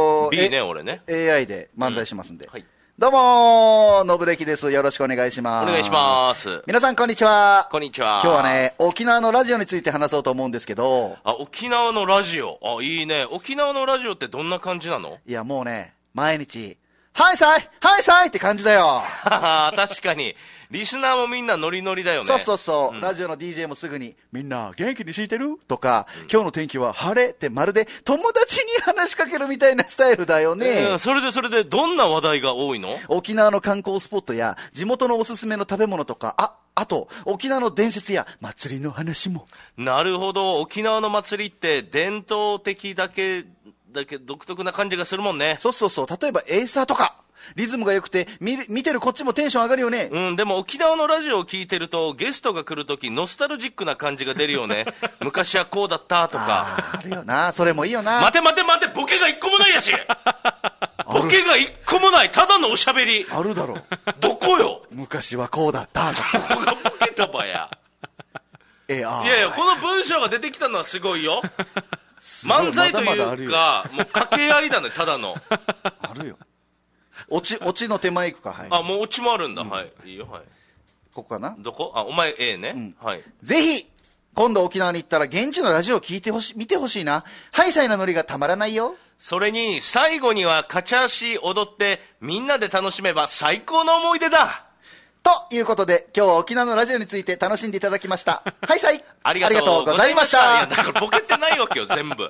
B ね、俺ね AI で漫才しますんで、 はい。 どうものぶれきです。よろしくお願いします。 お願いします。 皆さんこんにちは。 こんにちは。 今日はね、沖縄のラジオについて話そうと思うんですけど。 沖縄のラジオ。いいね。沖縄のラジオってどんな感じなの？ いやもうね、毎日はいさいはいさいって感じだよ確かにリスナーもみんなノリノリだよね。 そうそうそう、ラジオの DJ もすぐにみんな元気にしているとか、今日の天気は晴れってまるで友達に話しかけるみたいなスタイルだよね。 それでどんな話題が多いの？ 沖縄の観光スポットや地元のおすすめの食べ物とか、あと沖縄の伝説や祭りの話も。 なるほど。沖縄の祭りって伝統的だけ独特な感じがするもんね。 そうそうそう。例えばエイサーとかリズムが良くて見てるこっちもテンション上がるよね。 でも沖縄のラジオを聞いてるとゲストが来るときノスタルジックな感じが出るよね昔はこうだったとか。 あるよな。それもいいよな。 待てボケが一個もないやしボケが一個もない。ただのおしゃべり。 あるだろうどこよ昔はこうだったとかここがボケたばやいやこの文章が出てきたのはすごいよ漫才というかもう掛け合いだね。ただのあるよ。落ちの手前行くか。はい。 もう落ちもあるんだ。はい、いいよ。はい。 ここかな。 どこ？お前 A ね。はい。 ぜひ今度沖縄に行ったら現地のラジオを聞いて見てほしいな。ハイサイなノリがたまらないよ。 それに最後にはカチャーシー踊ってみんなで楽しめば最高の思い出だ。 ということで今日は沖縄のラジオについて楽しんでいただきました。ハイサイありがとうございました。いやだからボケてないわけよ全部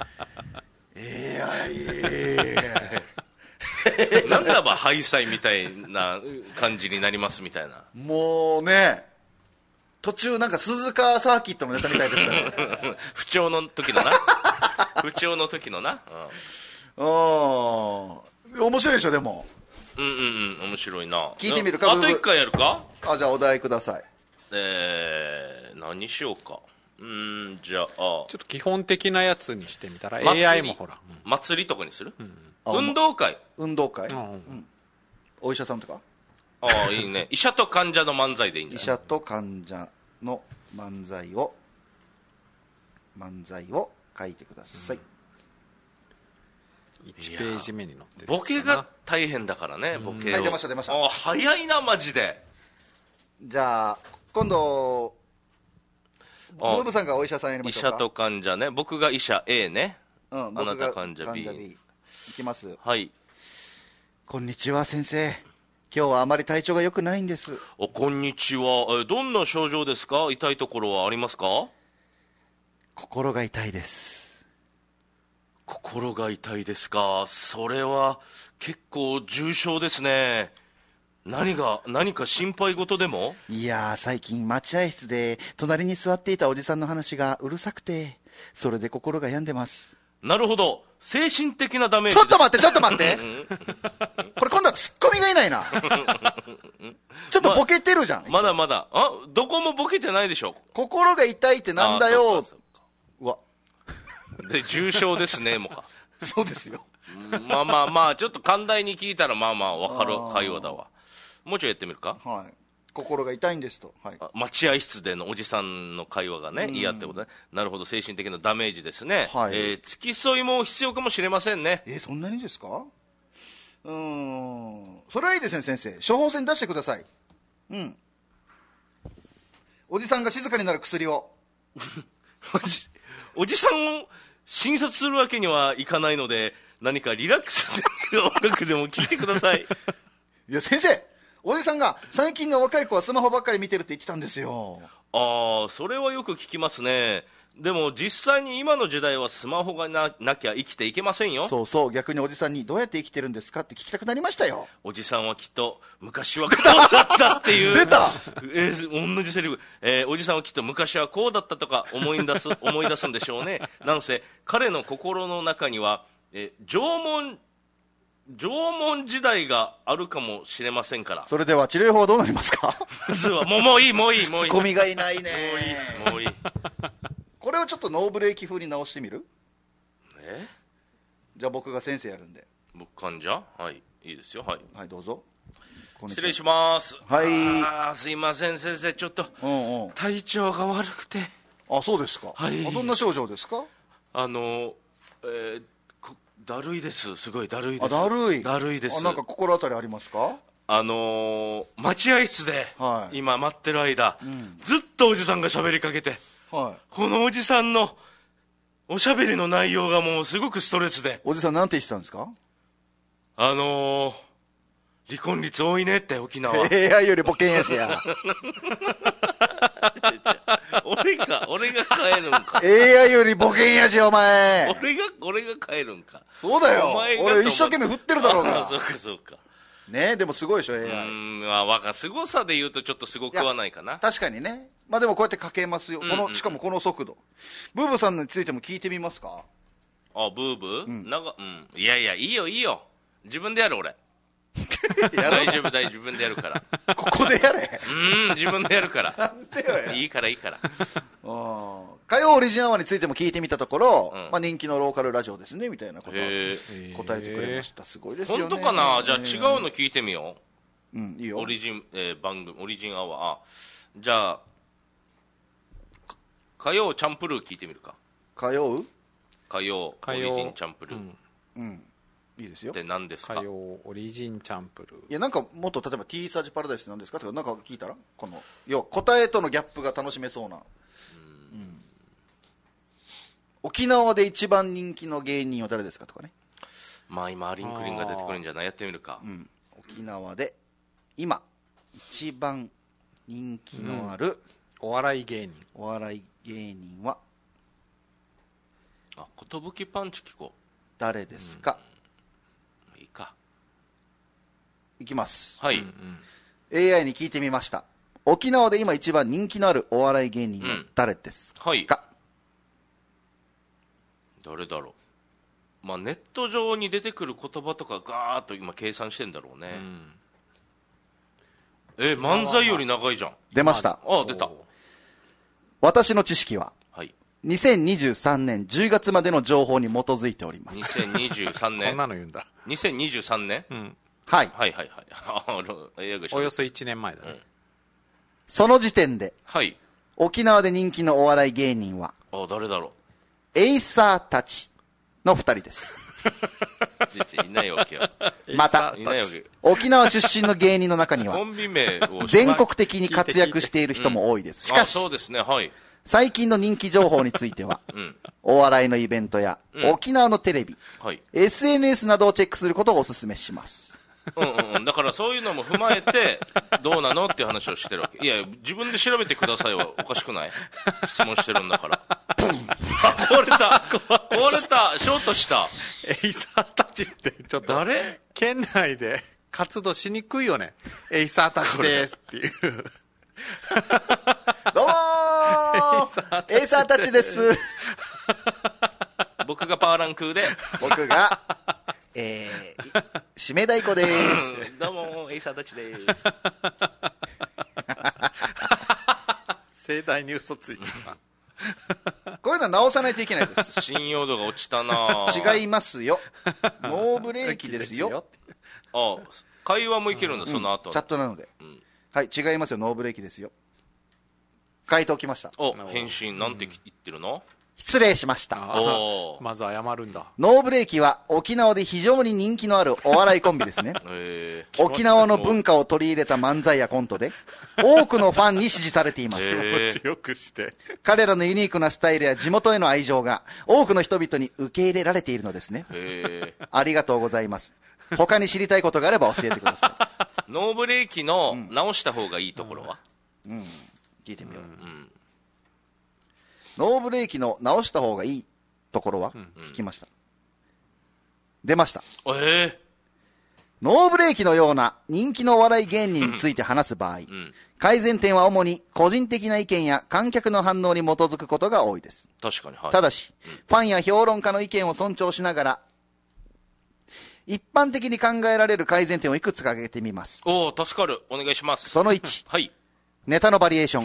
なんだばハイサイみたいな感じになりますみたいな。 もうね、途中なんか鈴鹿サーキットのネタみたいでしたね不調の時のな不調の時のな。 面白いでしょ。でも面白いな。 聞いてみるか。 あと1回やるか。 じゃあお題ください。 何しようか。じゃあちょっと基本的なやつにしてみたら AI もほら祭りとかにする。運動会、 お医者さんとか。 いいね。医者と患者の漫才でいいんじゃない？ 医者と患者の漫才を書いてください。 1ページ目に載ってる。 ボケが大変だからね。ボケを。 出ました。 早いなマジで。 じゃあ今度ムーブさんがお医者さんやりましょうか。 医者と患者ね。僕が医者 A ね。 あなた患者 B。 いきます。 はい。 こんにちは先生。 今日はあまり体調が良くないんです。 こんにちは。どんな症状ですか？痛いところはありますか？ 心が痛いです。 心が痛いですか。それは結構重症ですね。何か心配事でも？ いやー、最近待合室で隣に座っていたおじさんの話がうるさくて、それで心が病んでます。 なるほど。精神的なダメージです。ちょっと待ってこれ今度はツッコミがいないなちょっとボケてるじゃん。 まだどこもボケてないでしょ。 心が痛いってなんだよ。うわで重症ですねもかそうですよまあちょっと寛大に聞いたらまあ分かる会話だわ。もうちょいやってみるか。 はい。心が痛いんですと、はい、 待合室でのおじさんの会話がね嫌ってことね。なるほど、精神的なダメージですね、はい。付き添いも必要かもしれませんね。 そんなにですか？それはいいですね先生、処方箋出してください。おじさんが静かになる薬をおじさんを診察するわけにはいかないので、何かリラックスできる音楽でも聴いてくださいいや先生、おじさんが最近の若い子はスマホばっかり見てるって言ってたんですよ。 それはよく聞きますね。でも実際に今の時代はスマホがなきゃ生きていけませんよ。 そう、逆におじさんにどうやって生きてるんですかって聞きたくなりましたよ。 おじさんはきっと昔はこうだったっていう出た同じセリフ、おじさんはきっと昔はこうだったとか思い出すんでしょうねなんせ彼の心の中には、縄文時代があるかもしれませんから。 それでは治療法はどうなりますか？ まずはもういいツッコミがいないね。 もういいこれをちょっとノーブレーキ風に直してみる？じゃあ僕が先生やるんで。 僕患者？はい、いいですよ。 はい、どうぞ。 失礼します。 はい。 すいません先生、ちょっと体調が悪くて。 そうですか。 はい。 どんな症状ですか？ だるいです。すごいだるいです。 だるいです。 なんか心当たりありますか？ 待合室で、今待ってる間、ずっとおじさんが喋りかけて、このおじさんのおしゃべりの内容がもうすごくストレスで。 おじさんなんて言ってたんですか？ 離婚率多いねって沖縄。 AI よりボケんやしや俺が帰るんか。 AI よりボケんやしお前。 俺が帰るんか。 そうだよ。俺一生懸命振ってるだろうが。 そうかね。でもすごいでしょ AI。 すごさで言うとちょっとすごくはないかな。 確かにね。でもこうやって書けますよ。しかもこの速度。ブーブさんについても聞いてみますか？ ブーブー？いやいいよ自分でやる俺大丈夫自分でやるからここでやれ。 自分でやるからなんでよや。 いいから火曜オリジンアワーについても聞いてみたところ、人気のローカルラジオですねみたいなことを答えてくれました。すごいですよね。 本当かな。じゃあ違うの聞いてみよう。いいよ。 オリジン、番組オリジンアワー。じゃあ火曜チャンプルー聞いてみるか。 火曜オリジンチャンプルー。 いいですよ。 って何ですか？ 火曜オリジンチャンプルー。 いやなんかもっと例えば T サージパラダイスって何ですかとかなんか聞いたら、この要は答えとのギャップが楽しめそうな。沖縄で一番人気の芸人は誰ですかとかね。 今アリンクリンが出てくるんじゃない？やってみるか。 沖縄で今一番人気のある、 お笑い芸人は寿パンチ聞こう。 誰ですか？ いいか。 いきます。 はい。 AI に聞いてみました。沖縄で今一番人気のあるお笑い芸人は誰ですか？ 誰だろう。ネット上に出てくる言葉とかガーッと今計算してんだろうね。漫才より長いじゃん。 出ました。 出た。 私の知識は2023年10月までの情報に基づいております。 2023年こんなの言うんだ。 2023年。 はいおよそ1年前だね。 その時点で沖縄で人気のお笑い芸人は誰だろう。 エイサーたちの2人です。 いないわけよ。 また沖縄出身の芸人の中には全国的に活躍している人も多いです。しかしそうですね、はい、 最近の人気情報については、お笑いのイベントや沖縄のテレビ、SNS などをチェックすることをお勧めします。 だからそういうのも踏まえてどうなのっていう話をしてるわけ。いや自分で調べてくださいはおかしくない？質問してるんだから壊れたショートした。 エイサーたちってちょっと誰？ 県内で活動しにくいよね。エイサーたちですっていうどうもーエイサーたちです僕がパーランクーで僕が締め太鼓ですどうもエイサーたちです盛大に嘘ついてるなこういうのは直さないといけないです。 信用度が落ちたな違いますよ、ノーブレーキですよあ、会話もいけるんだ、その後チャットなので、はい、違いますよ、ノーブレーキですよ。回答来ました。 返信なんて言ってるの？ 失礼しました。 まず謝るんだ。 ノーブレーキは沖縄で非常に人気のあるお笑いコンビですね沖縄の文化を取り入れた漫才やコントで多くのファンに支持されています気持ちよくして彼らのユニークなスタイルや地元への愛情が多くの人々に受け入れられているのですね。ありがとうございます。他に知りたいことがあれば教えてくださいノーブレーキの直した方がいいところは？ 聞いてみよう。ノーブレーキの直した方がいいところは、聞きました。出ました。ノーブレーキのような人気のお笑い芸人について話す場合、改善点は主に個人的な意見や観客の反応に基づくことが多いです。 確かに、はい、 ただし、ファンや評論家の意見を尊重しながら一般的に考えられる改善点をいくつか挙げてみます。 助かる。お願いします。 その1、 はい、 ネタのバリエーション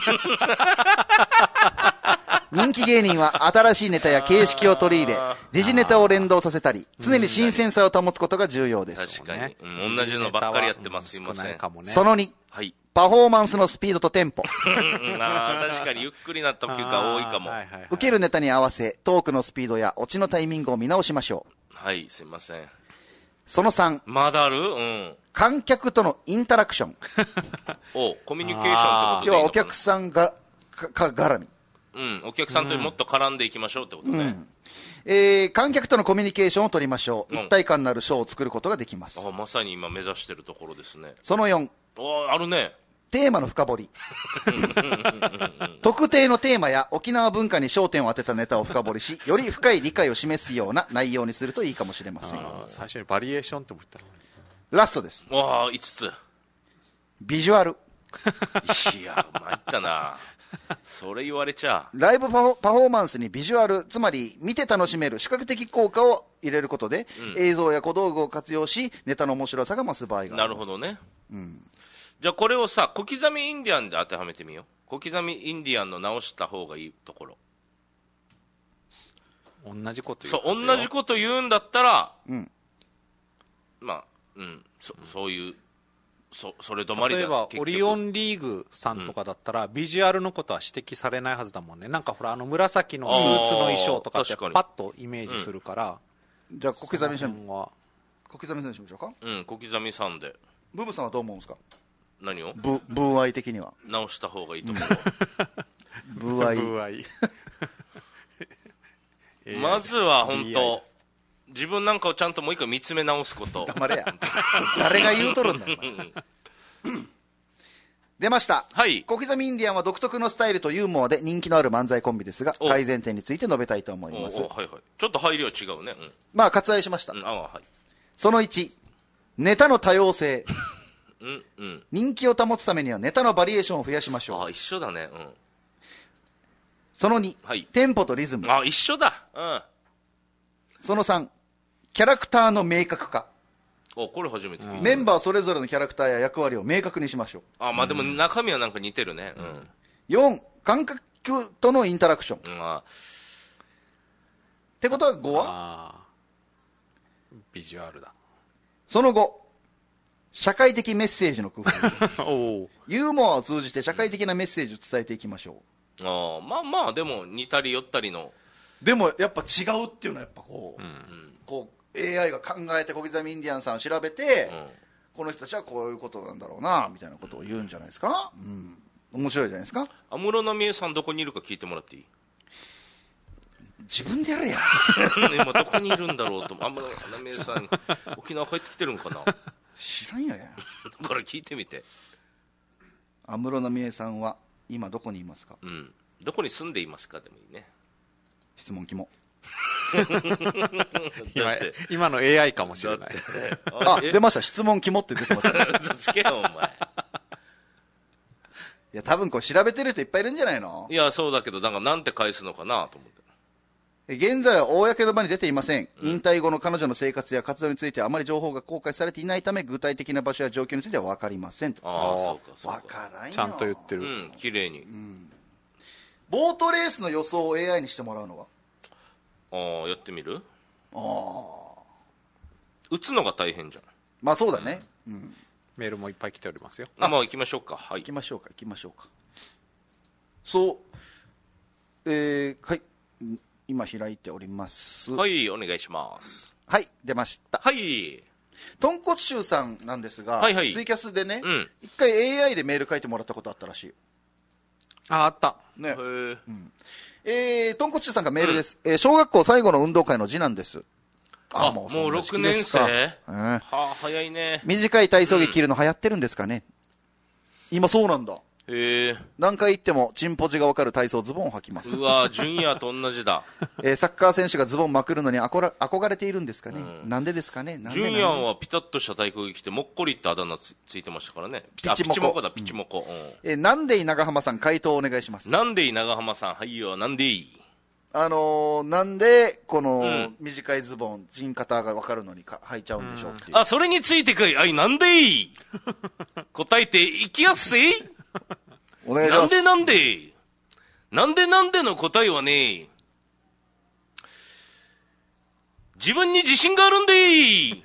人気芸人は新しいネタや形式を取り入れ時事ネタを連動させたり常に新鮮さを保つことが重要です。 確かに、同じのばっかりやってます。すいません。 その2、はい、パフォーマンスのスピードとテンポ確かにゆっくりな時が多いかも。 受けるネタに合わせトークのスピードやオチのタイミングを見直しましょう。 はい、すいません。 その3、 まだある？ 観客とのインタラクションコミュニケーションってことでいいのかな。 要はお客さんが絡み、 お客さんともっと絡んでいきましょうってことね。 観客とのコミュニケーションを取りましょう。一体感のあるショーを作ることができます。 まさに今目指してるところですね。 その4、 あるね、 テーマの深掘り特定のテーマや沖縄文化に焦点を当てたネタを深掘りしより深い理解を示すような内容にするといいかもしれません。 最初にバリエーションって思ったのに。 ラストです。 5つ。 ビジュアルいや参ったなそれ言われちゃライブパフォーマンスにビジュアル、つまり見て楽しめる視覚的効果を入れることで、映像や小道具を活用しネタの面白さが増す場合があります。 なるほどね、じゃあこれをさ小刻みインディアンで当てはめてみよう。小刻みインディアンの直した方がいいところ。 同じこと言う。そう、同じこと言うんだったら、そういうそれ止まりだ。 例えばオリオンリーグさんとかだったら、ビジュアルのことは指摘されないはずだもんね。なんかほら紫のスーツの衣装とかってパッとイメージするから、 じゃあ小刻みさんにしましょうか。 小刻みさんで。 ブブさんはどう思うんですか？ 何を？ ブアイ的には直した方がいいと思う。ブアイまずは本当自分なんかをちゃんともう一回見つめ直すこと。 黙れや誰が言うとるんだ出ました、はい、小刻みインディアンは独特のスタイルとユーモアで人気のある漫才コンビですが改善点について述べたいと思います。 ちょっと入りは違うね、 割愛しました、その1、ネタの多様性人気を保つためにはネタのバリエーションを増やしましょう。 一緒だね、 その2、テンポとリズム一緒だ、 その3、キャラクターの明確化。 これ初めて聞いた。 メンバーそれぞれのキャラクターや役割を明確にしましょう。 でも中身はなんか似てるね。 4、観客とのインタラクション。ってことは5はビジュアルだ。 その後、社会的メッセージの工夫ユーモアを通じて社会的なメッセージを伝えていきましょう。でも似たり寄ったりの。 でもやっぱ違うっていうのはやっぱこうAI が考えて小刻みインディアンさんを調べて、この人たちはこういうことなんだろうなみたいなことを言うんじゃないですか。面白いじゃないですか。 安室奈美恵さんどこにいるか聞いてもらっていい？ 自分でやれや今どこにいるんだろうと。安室奈美恵さん沖縄帰ってきてるんかな知らんやん。 これ聞いてみて。 安室奈美恵さんは今どこにいますか？ どこに住んでいますかでもいいね。 質問肝。 今の AI かもしれない。 あ、出ました。質問肝って出てますね。 嘘つけよお前。 いや、多分これ調べてる人いっぱいいるんじゃないの？ いや、そうだけど、なんて返すのかなと思って。 現在は公の場に出ていません。引退後の彼女の生活や活動についてはあまり情報が公開されていないため、具体的な場所や状況については分かりませんと。 ああ、そうか、そうか。 分からんよ。 ちゃんと言ってる。 綺麗に。 ボートレースの予想を AI にしてもらうのは？ ああ、やってみる？打つのが大変じゃん。 まあそうだね。 メールもいっぱい来ておりますよ。 まあ行きましょうか。はい。 行きましょうか。そう、はい。今開いております。 はい、お願いします。 はい、出ました。 はい。 豚骨臭さんなんですが、 はいはい、 ツイキャスでね、一回 AI でメール書いてもらったことあったらしい。 あった。 ね。豚骨臭さんがメールです。小学校最後の運動会の次男です。 もう6年生？はあ、早いね。 短い体操着着るの流行ってるんですかね。今そうなんだ。何回言ってもチンポジが分かる体操ズボンを履きます。 うわ、ジュニアと同じだ。 サッカー選手がズボンまくるのに憧れているんですかね。なんでですかね。 ジュニアはピタッとした体育着着てもっこりってあだ名ついてましたからね。ピチモコだ、ピチモコ。 なんでい長浜さん回答お願いします。 なんでい長浜さん、はいよ、なんでいい。 なんでこの短いズボン、チン肩が分かるのに履いちゃうんでしょうっていう。 あ、それについてかい。あい、なんでいい。答えていきやすい。 お願いします。 なんでの答えはね、自分に自信があるんで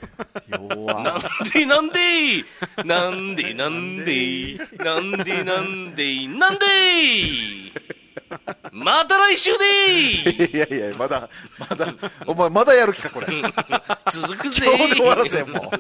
なんでまた来週でいやまだお前まだやる気かこれ。 続くぜ。 今日で終わらせも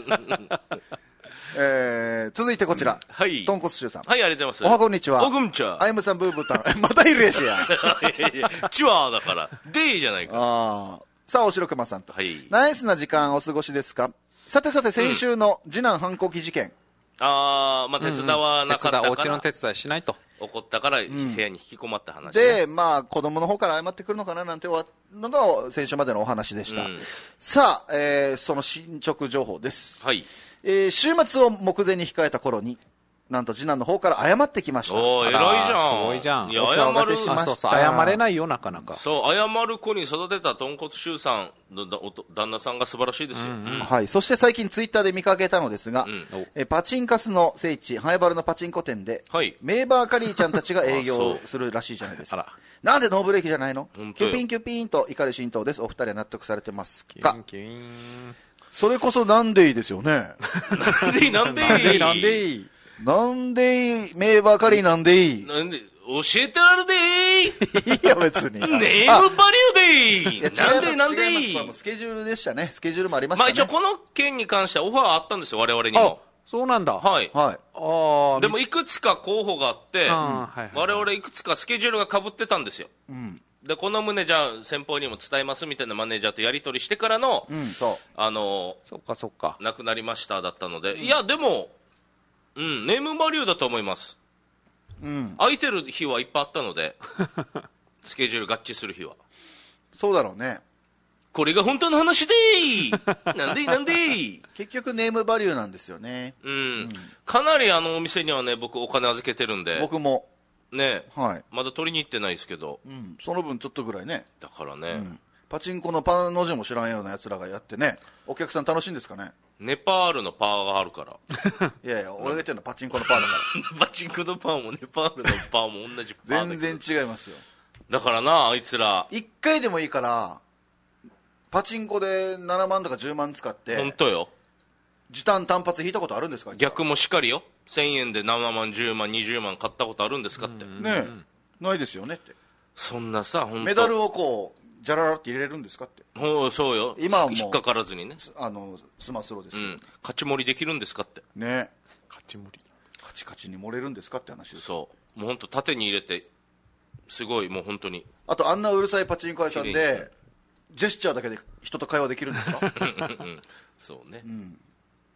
う。続いてこちら、 はい豚骨臭さん。 はい、ありがとうございます。 おはこんにちは。 おぐんちゃ。 あいむさんブーブータン。またいるやしや。 チワだからでじゃないか。 さあ、おしろくまさんと、ナイスな時間お過ごしですか？さて先週の次男反抗期事件。 手伝わなかったから、 お家の手伝いしないと怒ったから部屋に引きこもった話、 で、まあ子供の方から謝ってくるのかななんてのが先週までのお話でした。さあ、その進捗情報です。 はい。 週末を目前に控えた頃に、なんと次男の方から謝ってきました。 おー、偉いじゃん。 すごいじゃん。 お騒がせしました。 そう謝れないよ、なかなか。 そう、謝る子に育てた豚骨臭さんの旦那さんが素晴らしいですよ。 はい。そして最近ツイッターで見かけたのですが、パチンカスの聖地、ハイバルのパチンコ店で、メーバーカリーちゃんたちが営業するらしいじゃないですか。なんでノーブレーキじゃないの？キュピンキュピンと怒り浸透です。お二人は納得されてますか？それこそなんでいいですよね。 なんでいいメーバーカリーなんでいい教えてあるでいいや別に。 ネームバリューでなんでいいスケジュールでしたね。スケジュールもありましたね。 一応この件に関してはオファーあったんですよ、我々にも。 そうなんだ。 はい。でもいくつか候補があって、 我 々いくつかスケジュールが被ってたんですよ。で、この旨じゃあ先方にも伝えますみたいなマネージャーとやり取りしてからの、 そっか。 亡くなりましただったので、いや、でも、ネームバリューだと思います。空いてる日はいっぱいあったので、スケジュール合致する日は。 そうだろうね。 これが本当の話でなんで結局ネームバリューなんですよね。 かなりお店にはね、僕お金預けてるんで。 僕も。 ね、まだ取りに行ってないですけど。 その分ちょっとぐらいね。 だからね。 パチンコのパンの字も知らんような奴らがやってね、お客さん楽しいんですかね。 ネパールのパーがあるから。 いや俺が言ってるのはパチンコのパーだから。 パチンコのパーもネパールのパーも同じパーだ。 全然違いますよ。 だからな、あいつら。 1回でもいいから、パチンコで7万とか10万使って。 本当よ。 時短単発引いたことあるんですか？ 逆もしかりよ。1000円で7万、10万、20万買ったことあるんですかって。 ねえ。ないですよねって。 そんなさ、本当メダルをこう、じゃららって入れれるんですかって。 そうよ。 今はもう。 引っかからずにね。 スマスローですけど。 勝ち盛りできるんですかって。 ね勝ち盛り。 カチカチに盛れるんですかって話です。 そう。もう本当縦に入れて、すごいもう本当に。 あとあんなうるさいパチンコ屋さんで、ジェスチャーだけで人と会話できるんですか？ そうね。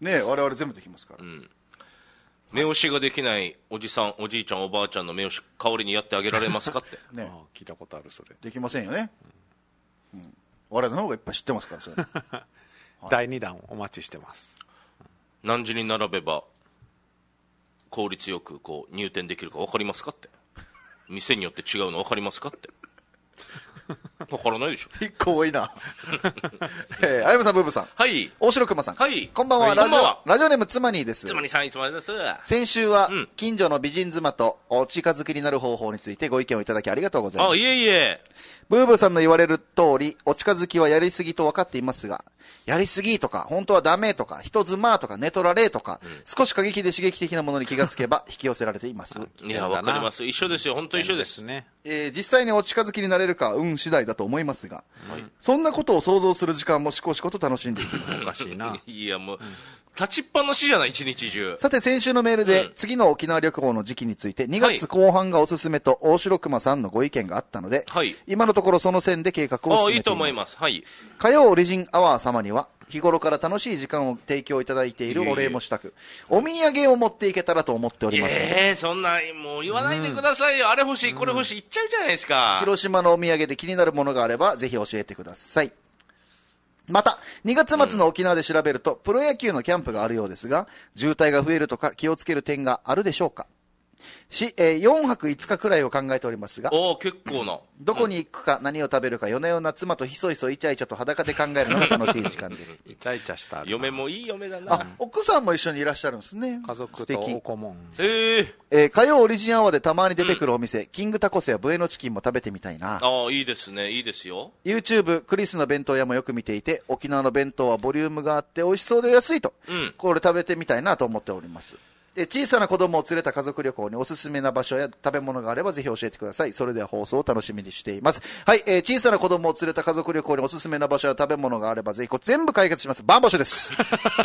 ね、我々全部できますから、 目押しができないおじさんおじいちゃんおばあちゃんの目押し代わりにやってあげられますかってね、 聞いたことある。それできませんよね、我々の方がいっぱい知ってますからそれ第2弾お待ちしてます。 何時に並べば効率よくこう入店できるか分かりますかって、店によって違うの分かりますかって。分からないでしょ。 一個多いなあやむさん、ブーブさん、 はい、 大城熊さん、 はい、 こんばんは、 はい、 ラジオネームつまにーです。 つまにさん、いつもです。 先週は、近所の美人妻とお近づきになる方法についてご意見をいただきありがとうございます。 いえいえ、 ブーブーさんの言われる通り、お近づきはやりすぎと分かっていますが、やりすぎとか、本当はダメとか、人妻とか、寝取られとか、少し過激で刺激的なものに気がつけば引き寄せられています。 いや、わかります。一緒ですよ。本当一緒ですね。 実際にお近づきになれるか、運次第だと思いますが、そんなことを想像する時間もしこしこと楽しんでいきます。 おかしいな。 いや、もう、立ちっぱなしじゃない、一日中。 さて、先週のメールで、次の沖縄旅行の時期について、2月後半がおすすめと、大城熊さんのご意見があったので、今のところその線で計画を進めています。 いいと思います。はい。 火曜オリジンアワー様には、日頃から楽しい時間を提供いただいているお礼もしたく、お土産を持っていけたらと思っております。 そんな、もう言わないでくださいよ。あれ欲しい、これ欲しい、言っちゃうじゃないですか。 広島のお土産で気になるものがあれば、ぜひ教えてください。また、2月末の沖縄で調べると、プロ野球のキャンプがあるようですが、渋滞が増えるとか気をつける点があるでしょうか。4泊5日くらいを考えておりますが、 結構な。 どこに行くか、何を食べるか、夜な夜な妻とひそひそイチャイチャと裸で考えるのが楽しい時間です。 イチャイチャした嫁もいい嫁だな。 奥さんも一緒にいらっしゃるんですね。 家族とお顧問。 火曜オリジンアワーでたまに出てくるお店、キングタコスやブエノチキンも食べてみたいな。 いいですね、いいですよ。 YouTube クリスの弁当屋もよく見ていて、沖縄の弁当はボリュームがあって美味しそうで安いと、これ食べてみたいなと思っております。小さな子供を連れた家族旅行におすすめな場所や食べ物があればぜひ教えてください。それでは放送を楽しみにしています。はい、小さな子供を連れた家族旅行におすすめな場所や食べ物があればぜひ、これ全部解決します。バンボシュです。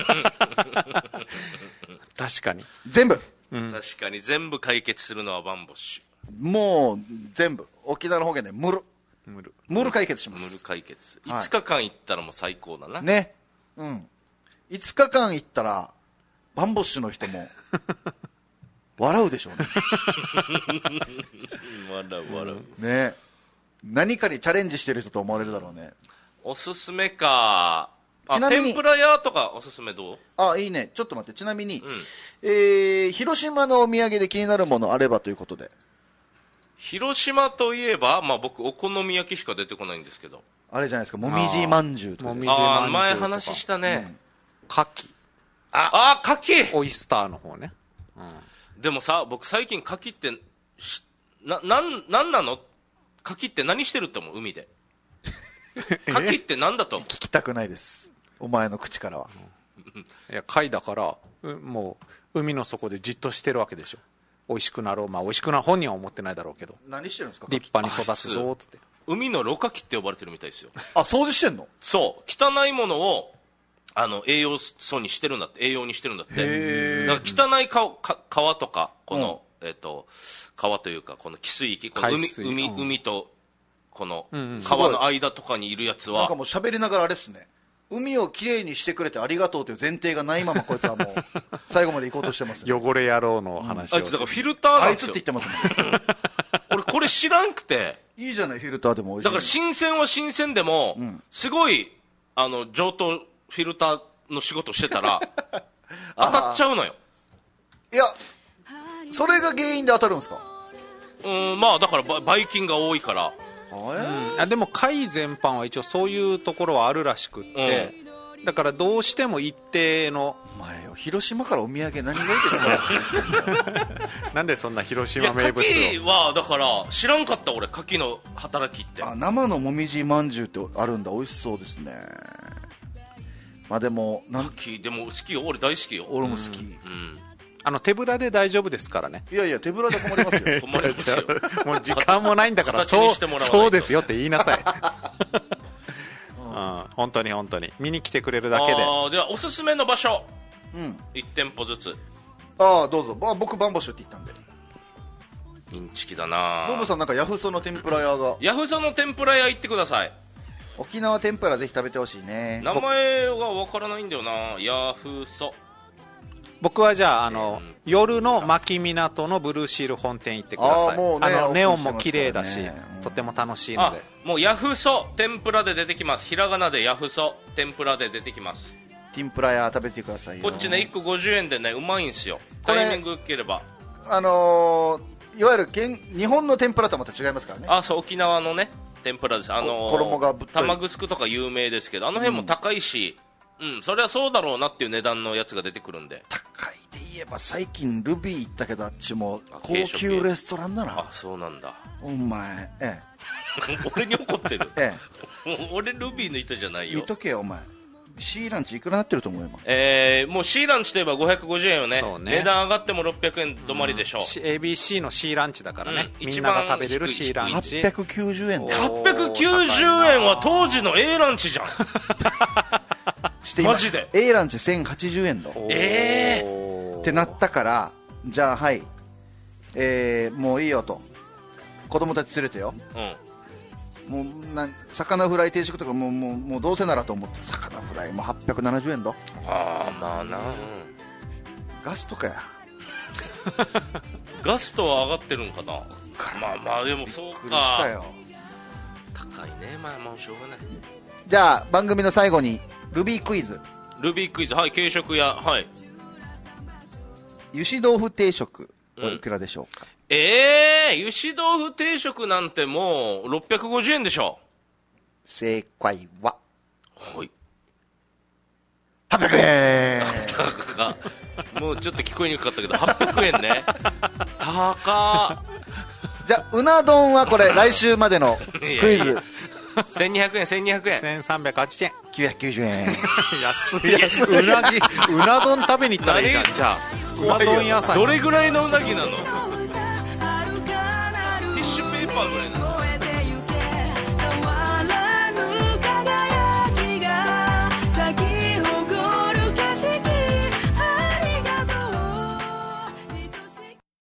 確かに。 全部。 確かに全部解決するのはバンボッシュ。もう、全部。沖縄の方言でムル解決します。 ムル解決。5日間行ったらもう最高だな。 ね。5日間行ったら、バンボッシュの人も笑うでしょうね。 笑うね。何かにチャレンジしてる人と思われるだろうね。 おすすめか。 ちなみに天ぷら屋とかおすすめどう？ いいね。ちょっと待って。ちなみに、広島のお土産で気になるものあればということで。 広島といえば、僕お好み焼きしか出てこないんですけど、 あれじゃないですか、もみじまんじゅうとか。 前話したね。 牡蠣。 牡蠣オイスターの方ね。 でもさ、僕最近牡蠣ってなんなの？牡蠣って何してるって思う？海で牡蠣って何だと思う？ 聞きたくないです、お前の口からは。 いや、貝だからもう海の底でじっとしてるわけでしょ。美味しくなろう、美味しくな本人は思ってないだろうけど、 何してるんですか？ 立派に育つぞっつって。 海のろ過器って呼ばれてるみたいですよ。 掃除してんの？ そう、汚いものを栄養素にしてるんだって、栄養にしてるんだって。だから汚い川とか、この、川というか、この汽水域、この海と、この川の間とかにいるやつは。 なんかもう喋りながらあれですね。海をきれいにしてくれてありがとうという前提がないままこいつはもう最後まで行こうとしてますね。 汚れ野郎の話を、 あいつだからフィルターなんですよ。 あいつって言ってますもん。 俺これ知らんくて。 いいじゃない、フィルターでも美味しい。 だから新鮮は新鮮でも、すごい上等フィルターの仕事してたら当たっちゃうのよ。 いや、それが原因で当たるんですか？ だからばい菌が多いから。 でも貝全般は一応そういうところはあるらしくって、だからどうしても一定の。 前よ、広島からお土産何がいいですか？ なんでそんな広島名物を。 牡蠣はだから知らんかった俺、牡蠣の働きって。 生のもみじまんじゅうってあるんだ、美味しそうですね。でも牡蠣でも好きよ、俺大好きよ。 俺も好き。 手ぶらで大丈夫ですからね。 いやいや、手ぶらで困りますよ。 困りますよ。 もう時間もないんだから、そうですよって言いなさい。本当に本当に見に来てくれるだけで。 ではおすすめの場所、1店舗ずつ。 どうぞ。僕バンボシュって言ったんで。 インチキだな。 ボブさん、なんかヤフソの天ぷら屋が。 ヤフソの天ぷら屋行ってください。 沖縄天ぷらぜひ食べてほしいね。 名前がわからないんだよな。ヤフソ。 僕はじゃあ夜の牧港のブルーシール本店行ってください。 もうね、 ネオンも綺麗だし、とても楽しいので。 もうヤフソ天ぷらで出てきます。ひらがなでヤフソ天ぷらで出てきます。 天ぷら屋食べてくださいよ。 こっちね1個50円でねうまいんすよ。タイミングよければ。 いわゆる日本の天ぷらとはまた違いますからね。 そう、沖縄のね天ぷらです。 衣がぶっとい玉城とか有名ですけど、あの辺も高いし、それはそうだろうなっていう値段のやつが出てくるんで。 高いで言えば最近ルビー行ったけど、あっちも高級レストランだな。 そうなんだ。 お前俺に怒ってる。もう俺ルビーの人じゃないよ。 見とけよお前。シーランチいくらなってると思うよ。 もうシーランチといえば550円よね。値段上がっても600円止まりでしょう。 ABC のシーランチだからね、みんなが食べれるシーランチ。 890円だ。 890円は当時の A ランチじゃん。マジで A ランチ1080円だ。ってなったから、じゃあはい、もういいよと、子供たち連れてよ、もう魚フライ定食とかもうどうせならと思って、魚フライも870円だ。 まあな、 ガストかや。 ガストは上がってるんかな。まあでもそうか。びっくりしたよ。高いね。まあしょうがない。 じゃあ番組の最後にルビークイズ。 はい、軽食屋、はい。 油脂豆腐定食いくらでしょうか。 油脂豆腐定食なんてもう650円でしょ。 正解ははい 800円。 もうちょっと聞こえにくかったけど800円ね。高。 じゃあうな丼はこれ来週までのクイズ。 1200円 1380円 990円。 安い。 うな丼食べに行ったらいいじゃん。じゃあうな丼屋さんどれぐらいのうなぎなの。ティッシュペーパーぐらいな